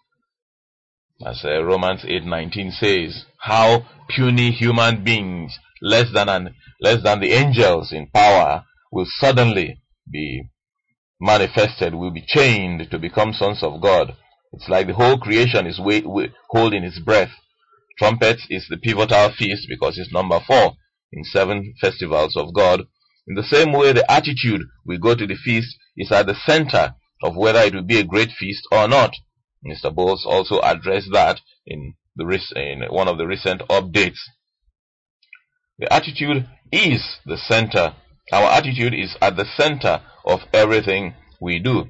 As Romans 8:19 says, how puny human beings, less than the angels in power, will suddenly be manifested, will be chained to become sons of God. It's like the whole creation is holding its breath. Trumpets is the pivotal feast because it's number 4 in 7 festivals of God. In the same way, the attitude we go to the feast is at the center of whether it will be a great feast or not. Mr. Bowles also addressed that in one of the recent updates. The attitude is the center. Our attitude is at the center of everything we do.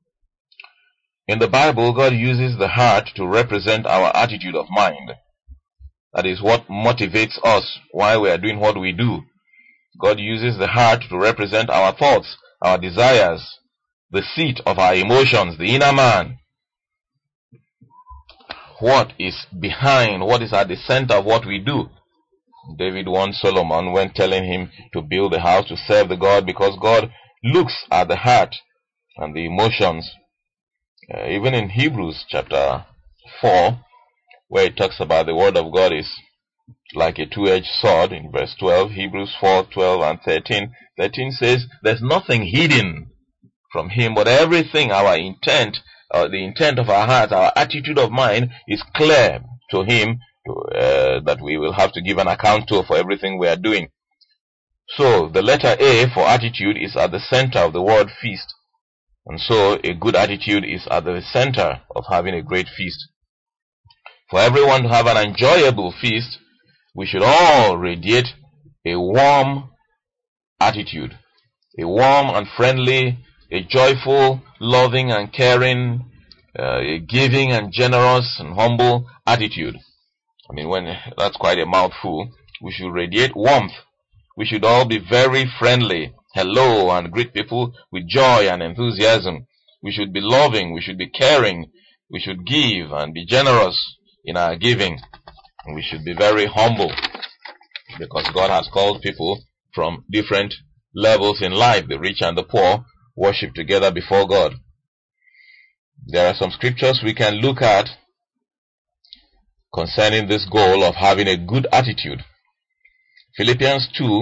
In the Bible, God uses the heart to represent our attitude of mind. That is what motivates us why we are doing what we do. God uses the heart to represent our thoughts, our desires, the seat of our emotions, the inner man. What is behind, what is at the center of what we do. David warned Solomon when telling him to build a house to serve the God, because God looks at the heart and the emotions. Even in Hebrews chapter 4, where it talks about the word of God is like a two-edged sword, in verse 12, Hebrews 4:12 and 13. 13 says, there's nothing hidden from him, but everything, our intent, the intent of our heart, our attitude of mind is clear to him, that we will have to give an account to for everything we are doing. So the letter A for attitude is at the center of the word feast. And so a good attitude is at the center of having a great feast. For everyone to have an enjoyable feast, we should all radiate a warm attitude, a warm and friendly, a joyful, loving and caring, a giving and generous and humble attitude. That's quite a mouthful. We should radiate warmth. We should all be very friendly, hello, and greet people with joy and enthusiasm. We should be loving, we should be caring, we should give and be generous in our giving. We should be very humble, because God has called people from different levels in life. The rich and the poor worship together before God. There are some scriptures we can look at concerning this goal of having a good attitude. Philippians 2,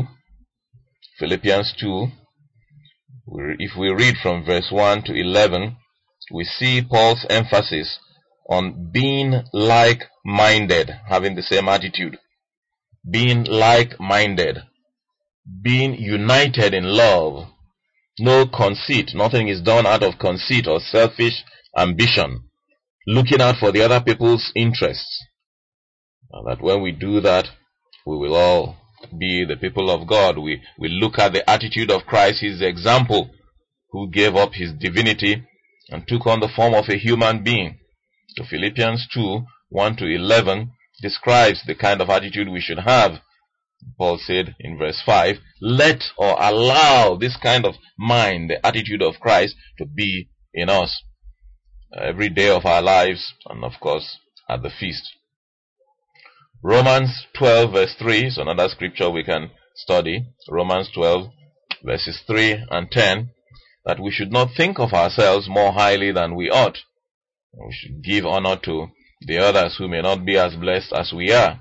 if we read from verse 1 to 11, we see Paul's emphasis on being like-minded, having the same attitude. Being like-minded, being united in love, no conceit. Nothing is done out of conceit or selfish ambition, looking out for the other people's interests. And that when we do that, we will all be the people of God. We look at the attitude of Christ, his example, who gave up his divinity and took on the form of a human being. So Philippians 2, 1 to 11 describes the kind of attitude we should have. Paul said in verse 5, let or allow this kind of mind, the attitude of Christ, to be in us every day of our lives, and of course at the feast. Romans 12 verse 3 is another scripture we can study. Romans 12 verses 3 and 10, that we should not think of ourselves more highly than we ought. We should give honor to the others who may not be as blessed as we are.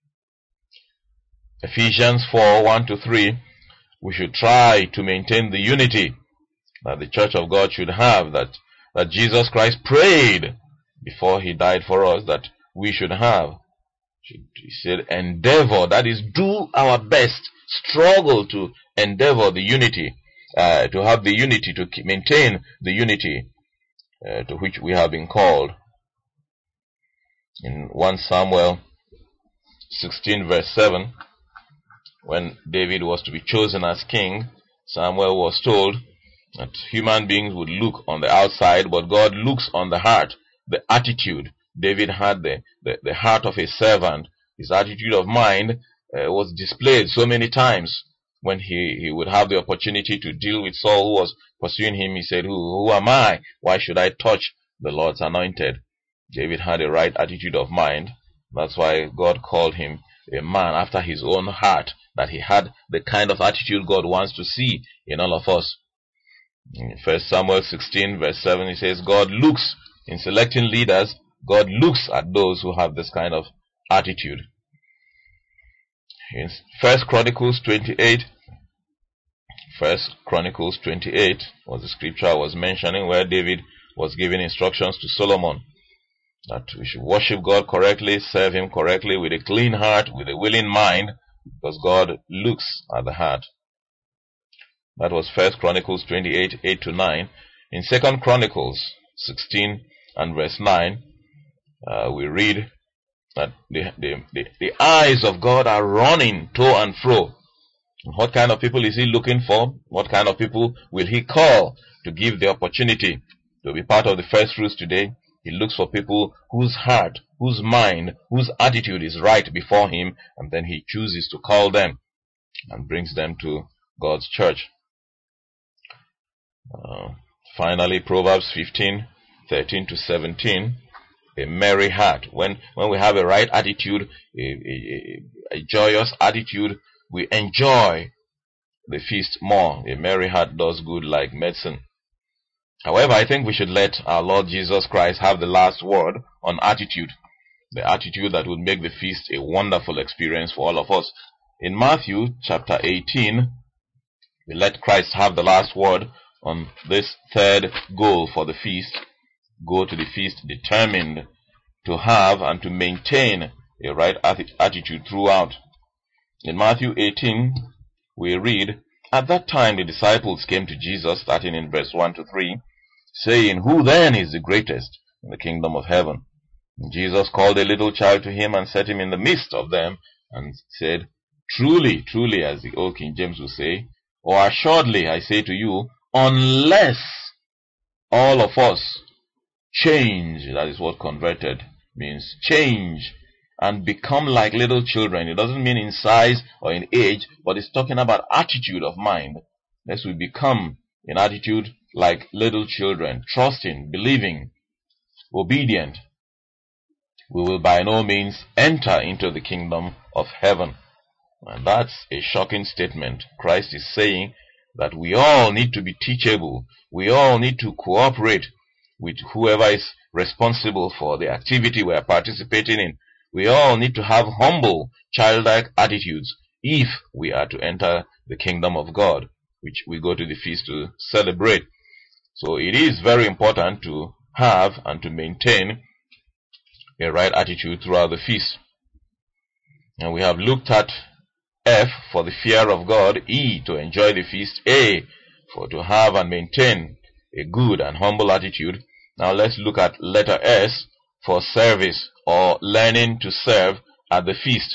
Ephesians 4, 1 to 3, we should try to maintain the unity that the church of God should have, that Jesus Christ prayed before he died for us, that we should have. He said, endeavor, that is, do our best, struggle to endeavor the unity, to have the unity, to maintain the unity to which we have been called. In 1 Samuel 16 verse 7, when David was to be chosen as king, Samuel was told that human beings would look on the outside, but God looks on the heart, the attitude. David had the heart of a servant. His attitude of mind was displayed so many times. When he would have the opportunity to deal with Saul, who was pursuing him, he said, who am I? Why should I touch the Lord's anointed? David had a right attitude of mind. That's why God called him a man after his own heart, that he had the kind of attitude God wants to see in all of us. In 1 Samuel 16 verse 7, he says, God looks, in selecting leaders, God looks at those who have this kind of attitude. In 1 Chronicles 28 was the scripture I was mentioning, where David was giving instructions to Solomon that we should worship God correctly, serve him correctly, with a clean heart, with a willing mind, because God looks at the heart. That was 1 Chronicles 28, 8 to 9. In 2 Chronicles 16 and verse 9, we read that the eyes of God are running to and fro. What kind of people is he looking for? What kind of people will he call to give the opportunity to be part of the first fruits today? He looks for people whose heart, whose mind, whose attitude is right before him, and then he chooses to call them and brings them to God's church. Finally, Proverbs 15, 13 to 17, a merry heart. When we have a right attitude, a joyous attitude, we enjoy the feast more. A merry heart does good like medicine. However, I think we should let our Lord Jesus Christ have the last word on attitude, the attitude that would make the feast a wonderful experience for all of us. In Matthew chapter 18, we let Christ have the last word on this third goal for the feast. Go to the feast determined to have and to maintain a right attitude throughout. In Matthew 18, we read, at that time the disciples came to Jesus, starting in verse 1 to 3, saying, who then is the greatest in the kingdom of heaven? And Jesus called a little child to him and set him in the midst of them, and said, truly, truly, as the old King James will say, or assuredly I say to you, unless all of us change, that is what converted means, change and become like little children. It doesn't mean in size or in age, but it's talking about attitude of mind. Unless we become in attitude like little children, trusting, believing, obedient, we will by no means enter into the kingdom of heaven. And that's a shocking statement. Christ is saying that we all need to be teachable. We all need to cooperate with whoever is responsible for the activity we are participating in. We all need to have humble, childlike attitudes if we are to enter the kingdom of God, which we go to the feast to celebrate. So it is very important to have and to maintain a right attitude throughout the feast. And we have looked at F for the fear of God, E to enjoy the feast, A for to have and maintain a good and humble attitude. Now let's look at letter S for service or learning to serve at the feast.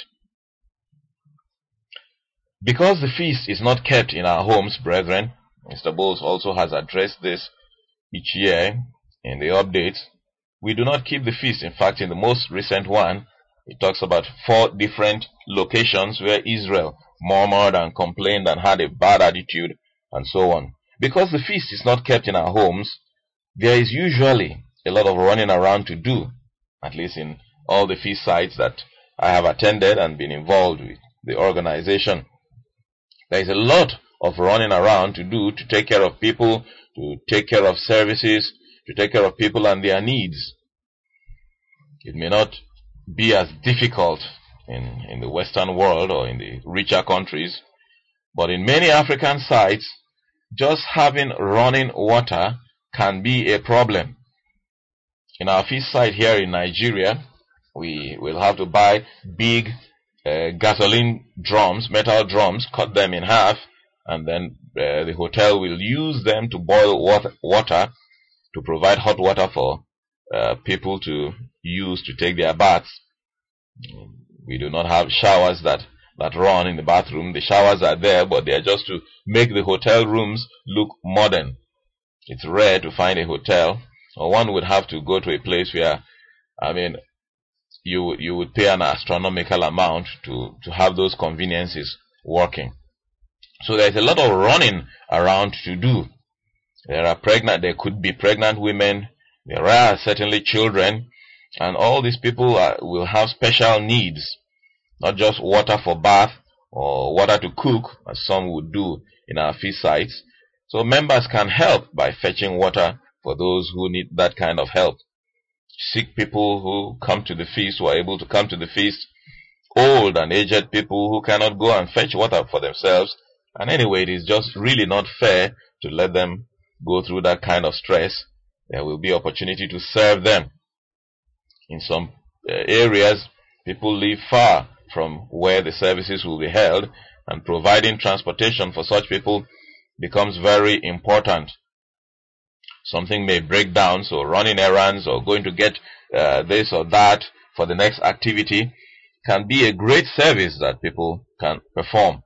Because the feast is not kept in our homes, brethren, Mr. Bowles also has addressed this each year in the updates. We do not keep the feast. In fact, in the most recent one, it talks about 4 different locations where Israel murmured and complained and had a bad attitude and so on. Because the feast is not kept in our homes, there is usually a lot of running around to do, at least in all the feast sites that I have attended and been involved with the organization. There is a lot of running around to do to take care of people, to take care of services, to take care of people and their needs. It may not be as difficult in the Western world or in the richer countries, but in many African sites, just having running water can be a problem. In our feast site here in Nigeria, we will have to buy big gasoline drums, metal drums, cut them in half, and then the hotel will use them to boil water to provide hot water for people to use to take their baths. We do not have showers that run in the bathroom. The showers are there, but they are just to make the hotel rooms look modern. It's rare to find a hotel, or one would have to go to a place where, you would pay an astronomical amount to have those conveniences working. So there's a lot of running around to do. There could be pregnant women, there are certainly children, and all these people will have special needs, not just water for bath or water to cook, as some would do in our feast sites. So members can help by fetching water for those who need that kind of help. Sick people who come to the feast, who are able to come to the feast, old and aged people who cannot go and fetch water for themselves. And anyway, it is just really not fair to let them go through that kind of stress. There will be opportunity to serve them. In some areas, people live far from where the services will be held, and providing transportation for such people becomes very important. Something may break down, so running errands or going to get this or that for the next activity can be a great service that people can perform.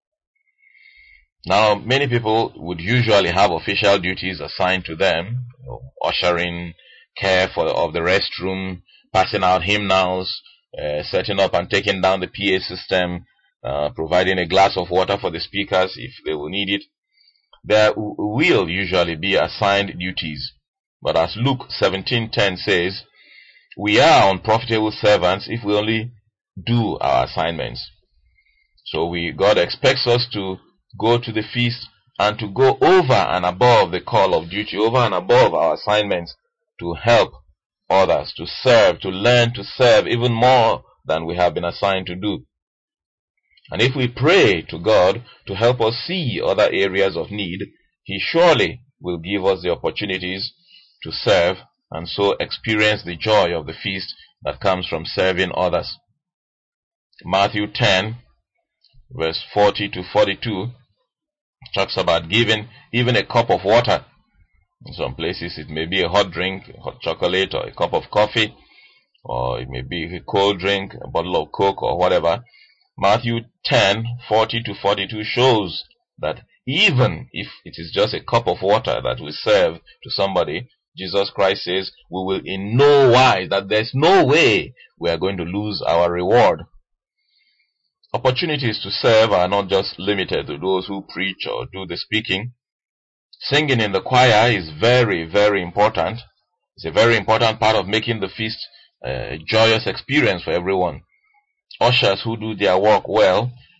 Now, many people would usually have official duties assigned to them, ushering, care of the restroom, passing out hymnals, setting up and taking down the PA system, providing a glass of water for the speakers if they will need it. There will usually be assigned duties. But as Luke 17:10 says, we are unprofitable servants if we only do our assignments. So God expects us to go to the feast and to go over and above the call of duty, over and above our assignments, to help others, to serve, to learn to serve even more than we have been assigned to do. And if we pray to God to help us see other areas of need, He surely will give us the opportunities to serve and so experience the joy of the feast that comes from serving others. Matthew 10, verse 40 to 42, talks about giving even a cup of water. In some places it may be a hot drink, hot chocolate, or a cup of coffee, or it may be a cold drink, a bottle of Coke, or whatever. Matthew 10, 40 to 42 shows that even if it is just a cup of water that we serve to somebody, Jesus Christ says we will in no wise, that there's no way we are going to lose our reward. Opportunities to serve are not just limited to those who preach or do the speaking. Singing in the choir is very, very important. It's a very important part of making the feast a joyous experience for everyone. Ushers who do their work well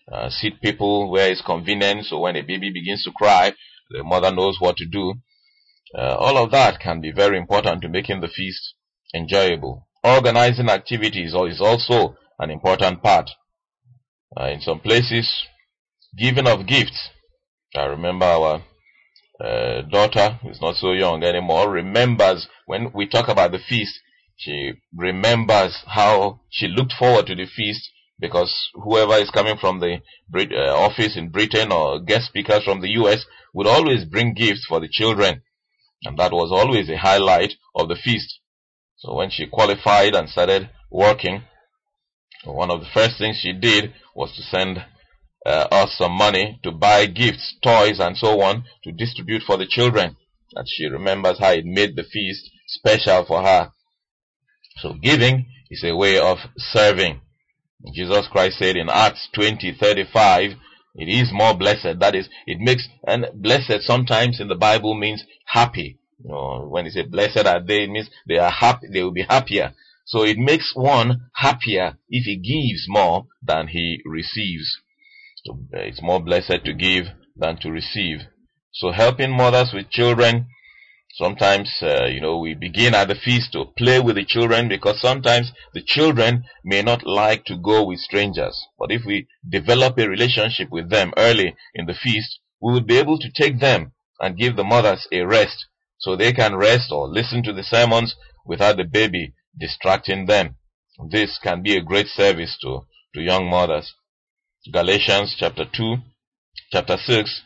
seat people where it's convenient, so when a baby begins to cry, the mother knows what to do. All of that can be very important to making the feast enjoyable. Organizing activities is also an important part. In some places, giving of gifts. I remember our daughter, who is not so young anymore, remembers when we talk about the feast, she remembers how she looked forward to the feast, because whoever is coming from the office in Britain or guest speakers from the US would always bring gifts for the children. And that was always a highlight of the feast. So when she qualified and started working, one of the first things she did was to send us some money to buy gifts, toys, and so on to distribute for the children. And she remembers how it made the feast special for her. So giving is a way of serving. Jesus Christ said in Acts 20:35, it is more blessed. That is, it makes, and blessed sometimes in the Bible means happy. You know, when it says blessed are they, it means they are happy, they will be happier. So it makes one happier if he gives more than he receives. So it's more blessed to give than to receive. So helping mothers with children, sometimes, we begin at the feast to play with the children, because sometimes the children may not like to go with strangers. But if we develop a relationship with them early in the feast, we will be able to take them and give the mothers a rest, so they can rest or listen to the sermons without the baby distracting them. This can be a great service to young mothers. Galatians chapter 6,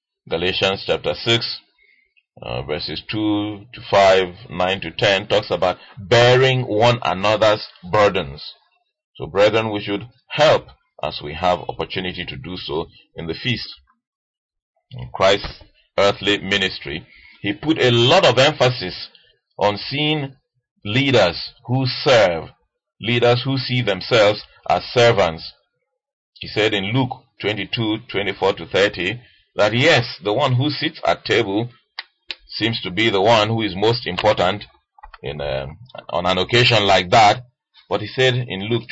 verses 2 to 5, 9 to 10 talks about bearing one another's burdens. So brethren, we should help as we have opportunity to do so in the feast. In Christ's earthly ministry, he put a lot of emphasis on seeing leaders who serve, leaders who see themselves as servants. He said in Luke 22:24 to 30 that yes, the one who sits at table seems to be the one who is most important on an occasion like that. But he said in Luke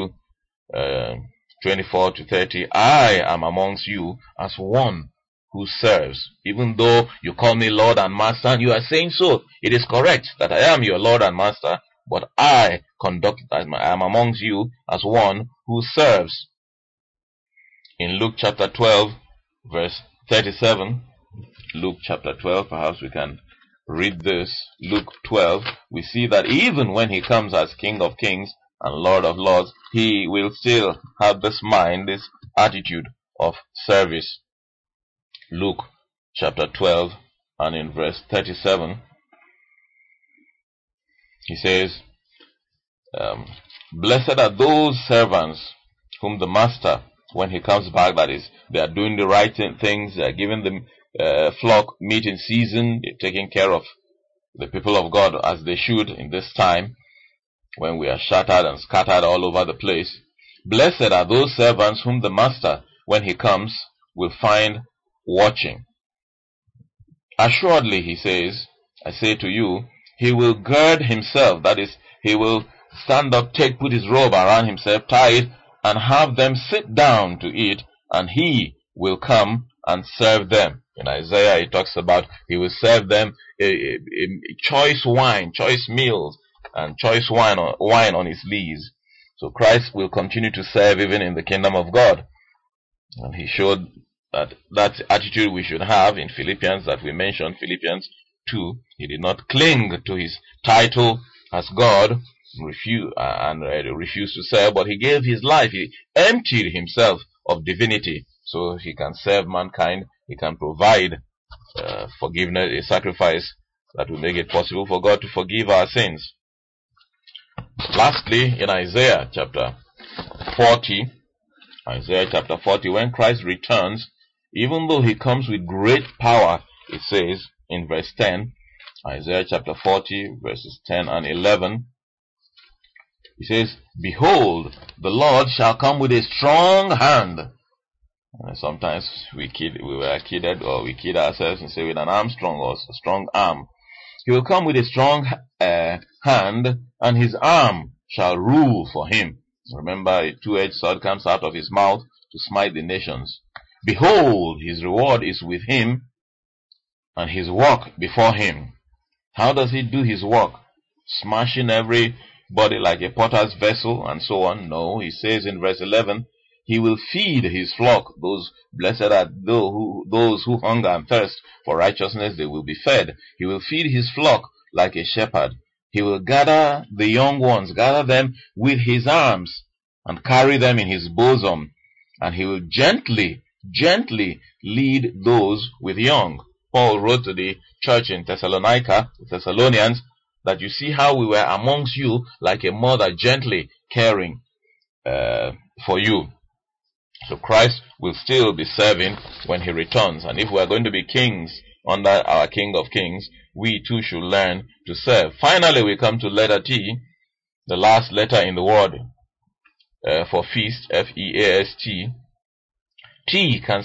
22:24 to 30, I am amongst you as one who serves. Even though you call me Lord and Master, and you are saying so, it is correct that I am your Lord and Master, but I am amongst you as one who serves. In Luke chapter 12, verse 37, Luke chapter 12, perhaps we can read this. Luke 12, we see that even when he comes as King of Kings and Lord of Lords, he will still have this mind, this attitude of service. Luke chapter 12 and in verse 37, he says, blessed are those servants whom the master, when he comes back, that is, they are doing the right things, they are giving them flock meat in season, they're taking care of the people of God as they should in this time when we are shattered and scattered all over the place. Blessed are those servants whom the master, when he comes, will find watching. Assuredly, he says, I say to you, he will gird himself, that is, he will stand up, put his robe around himself, tie it, and have them sit down to eat, and he will come and serve them. In Isaiah, it talks about he will serve them a choice wine, choice meals, and choice wine on his lees. So Christ will continue to serve even in the kingdom of God. And he showed that attitude we should have in Philippians that we mentioned, Philippians 2. He did not cling to his title as God, refused to serve, but he gave his life. He emptied himself of divinity so he can serve mankind. He can provide forgiveness, a sacrifice that will make it possible for God to forgive our sins. Lastly, in Isaiah chapter 40, when Christ returns, even though he comes with great power, it says in verse 10, Isaiah chapter 40, verses 10 and 11, he says, behold, the Lord shall come with a strong hand. Sometimes we kid ourselves and say with an arm strong or a strong arm. He will come with a strong hand, and his arm shall rule for him. Remember, a two-edged sword comes out of his mouth to smite the nations. Behold, his reward is with him, and his work before him. How does he do his work? Smashing everybody like a potter's vessel and so on? No, he says in verse 11, he will feed his flock. Blessed are those who hunger and thirst for righteousness, they will be fed. He will feed his flock like a shepherd. He will gather the young ones, gather them with his arms, and carry them in his bosom. And he will gently lead those with young. Paul wrote to the church in Thessalonica, the Thessalonians, that you see how we were amongst you like a mother gently caring for you. So Christ will still be serving when he returns. And if we are going to be kings under our King of Kings, we too should learn to serve. Finally, we come to letter T, the last letter in the word for feast, F-E-A-S-T. T can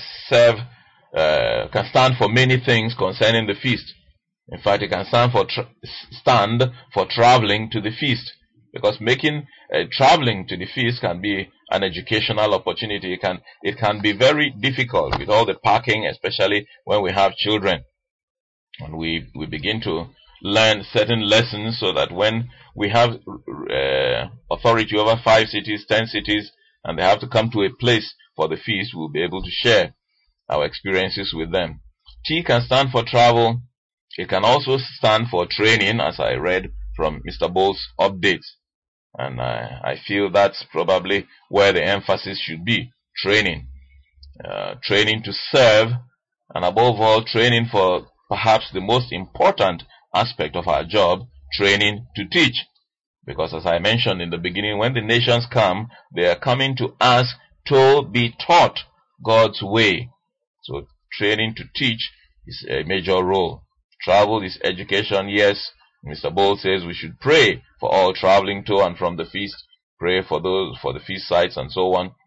stand for many things concerning the feast. In fact, it can stand for traveling to the feast, because traveling to the feast can be an educational opportunity. It can be very difficult with all the parking, especially when we have children, and we begin to learn certain lessons, so that when we have authority over 5 cities, 10 cities, and they have to come to a place for the feast, we'll be able to share our experiences with them. T can stand for travel. It can also stand for training, as I read from Mr. Bowles' updates. And I feel that's probably where the emphasis should be. Training. Training to serve, and above all, training for perhaps the most important aspect of our job, training to teach. Because as I mentioned in the beginning, when the nations come, they are coming to ask to be taught God's way. So training to teach is a major role. Travel is education, yes. Mr. Bowles says we should pray for all traveling to and from the feast, pray for the feast sites and so on.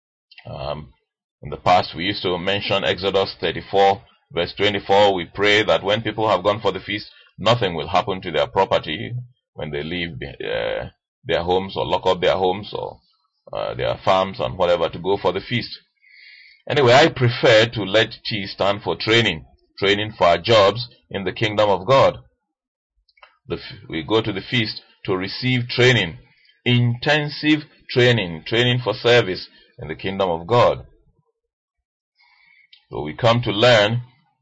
In the past, we used to mention Exodus 34, verse 24. We pray that when people have gone for the feast, nothing will happen to their property when they leave their homes, or lock up their homes, or their farms and whatever, to go for the feast. Anyway, I prefer to let T stand for training for our jobs in the kingdom of God. We go to the feast to receive training, intensive training for service in the kingdom of God. So we come to learn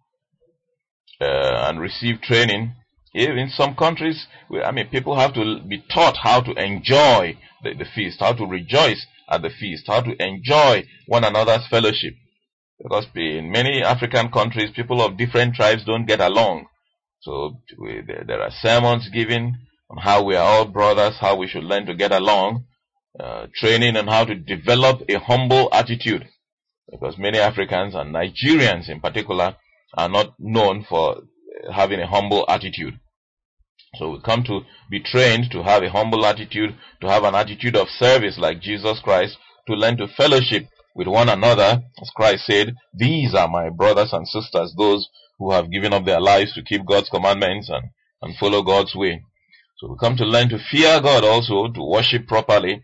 and receive training. In some countries, people have to be taught how to enjoy the feast, how to rejoice at the feast, how to enjoy one another's fellowship. Because in many African countries, people of different tribes don't get along. So there are sermons given on how we are all brothers, how we should learn to get along, training on how to develop a humble attitude. Because many Africans, and Nigerians in particular, are not known for having a humble attitude. So we come to be trained to have a humble attitude, to have an attitude of service like Jesus Christ, to learn to fellowship with one another. As Christ said, these are my brothers and sisters, those who have given up their lives to keep God's commandments and follow God's way. So we come to learn to fear God also, to worship properly.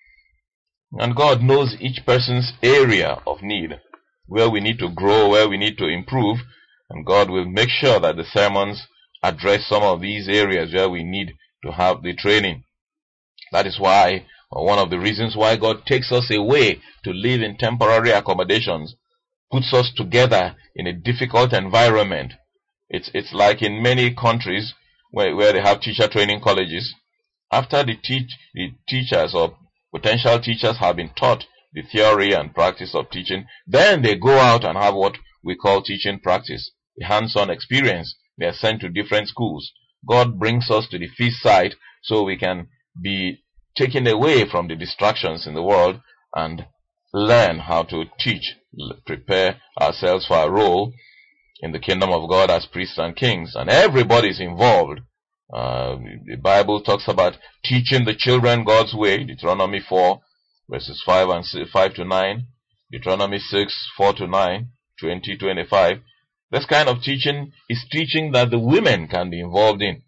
And God knows each person's area of need, where we need to grow, where we need to improve. And God will make sure that the sermons address some of these areas where we need to have the training. That is why, or one of the reasons why God takes us away to live in temporary accommodations, puts us together in a difficult environment. It's like in many countries where they have teacher training colleges. After the teachers or potential teachers have been taught the theory and practice of teaching, then they go out and have what we call teaching practice, the hands-on experience. They are sent to different schools. God brings us to the feast site so we can be taken away from the distractions in the world and learn how to teach, prepare ourselves for our role in the kingdom of God as priests and kings. And everybody is involved. The Bible talks about teaching the children God's way, Deuteronomy 4, verses 5 to 9, Deuteronomy 6, 4 to 9, 20, 25. This kind of teaching is teaching that the women can be involved in.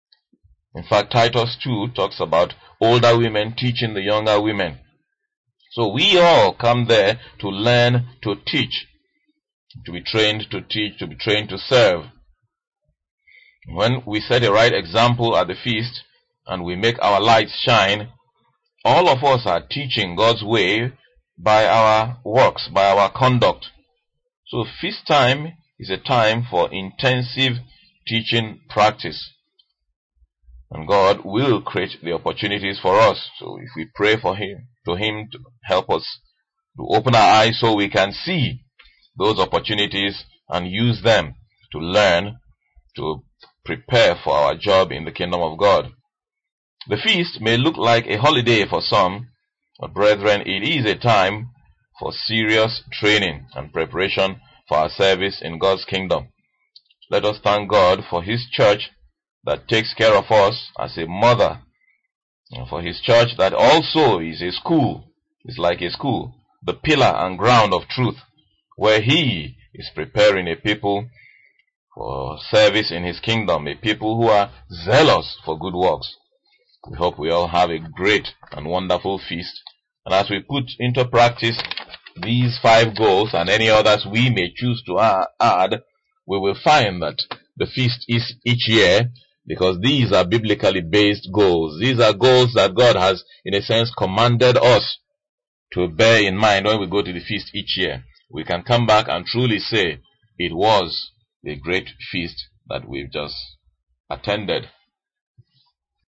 In fact, Titus 2 talks about older women teaching the younger women. So we all come there to learn to teach, to be trained to teach, to be trained to serve. When we set a right example at the feast and we make our lights shine, all of us are teaching God's way by our works, by our conduct. So feast time is a time for intensive teaching practice. And God will create the opportunities for us. So if we pray for Him, to help us to open our eyes so we can see those opportunities and use them to learn, to prepare for our job in the kingdom of God. The feast may look like a holiday for some, but brethren, it is a time for serious training and preparation for our service in God's kingdom. Let us thank God for His church that takes care of us as a mother, and for His church that also is a school, is like a school, the pillar and ground of truth, where He is preparing a people for service in His kingdom, a people who are zealous for good works. We hope we all have a great and wonderful feast. And as we put into practice these 5 goals and any others we may choose to add, we will find that the feast is each year, because these are biblically based goals. These are goals that God has, in a sense, commanded us to bear in mind when we go to the feast each year. We can come back and truly say it was a great feast that we've just attended.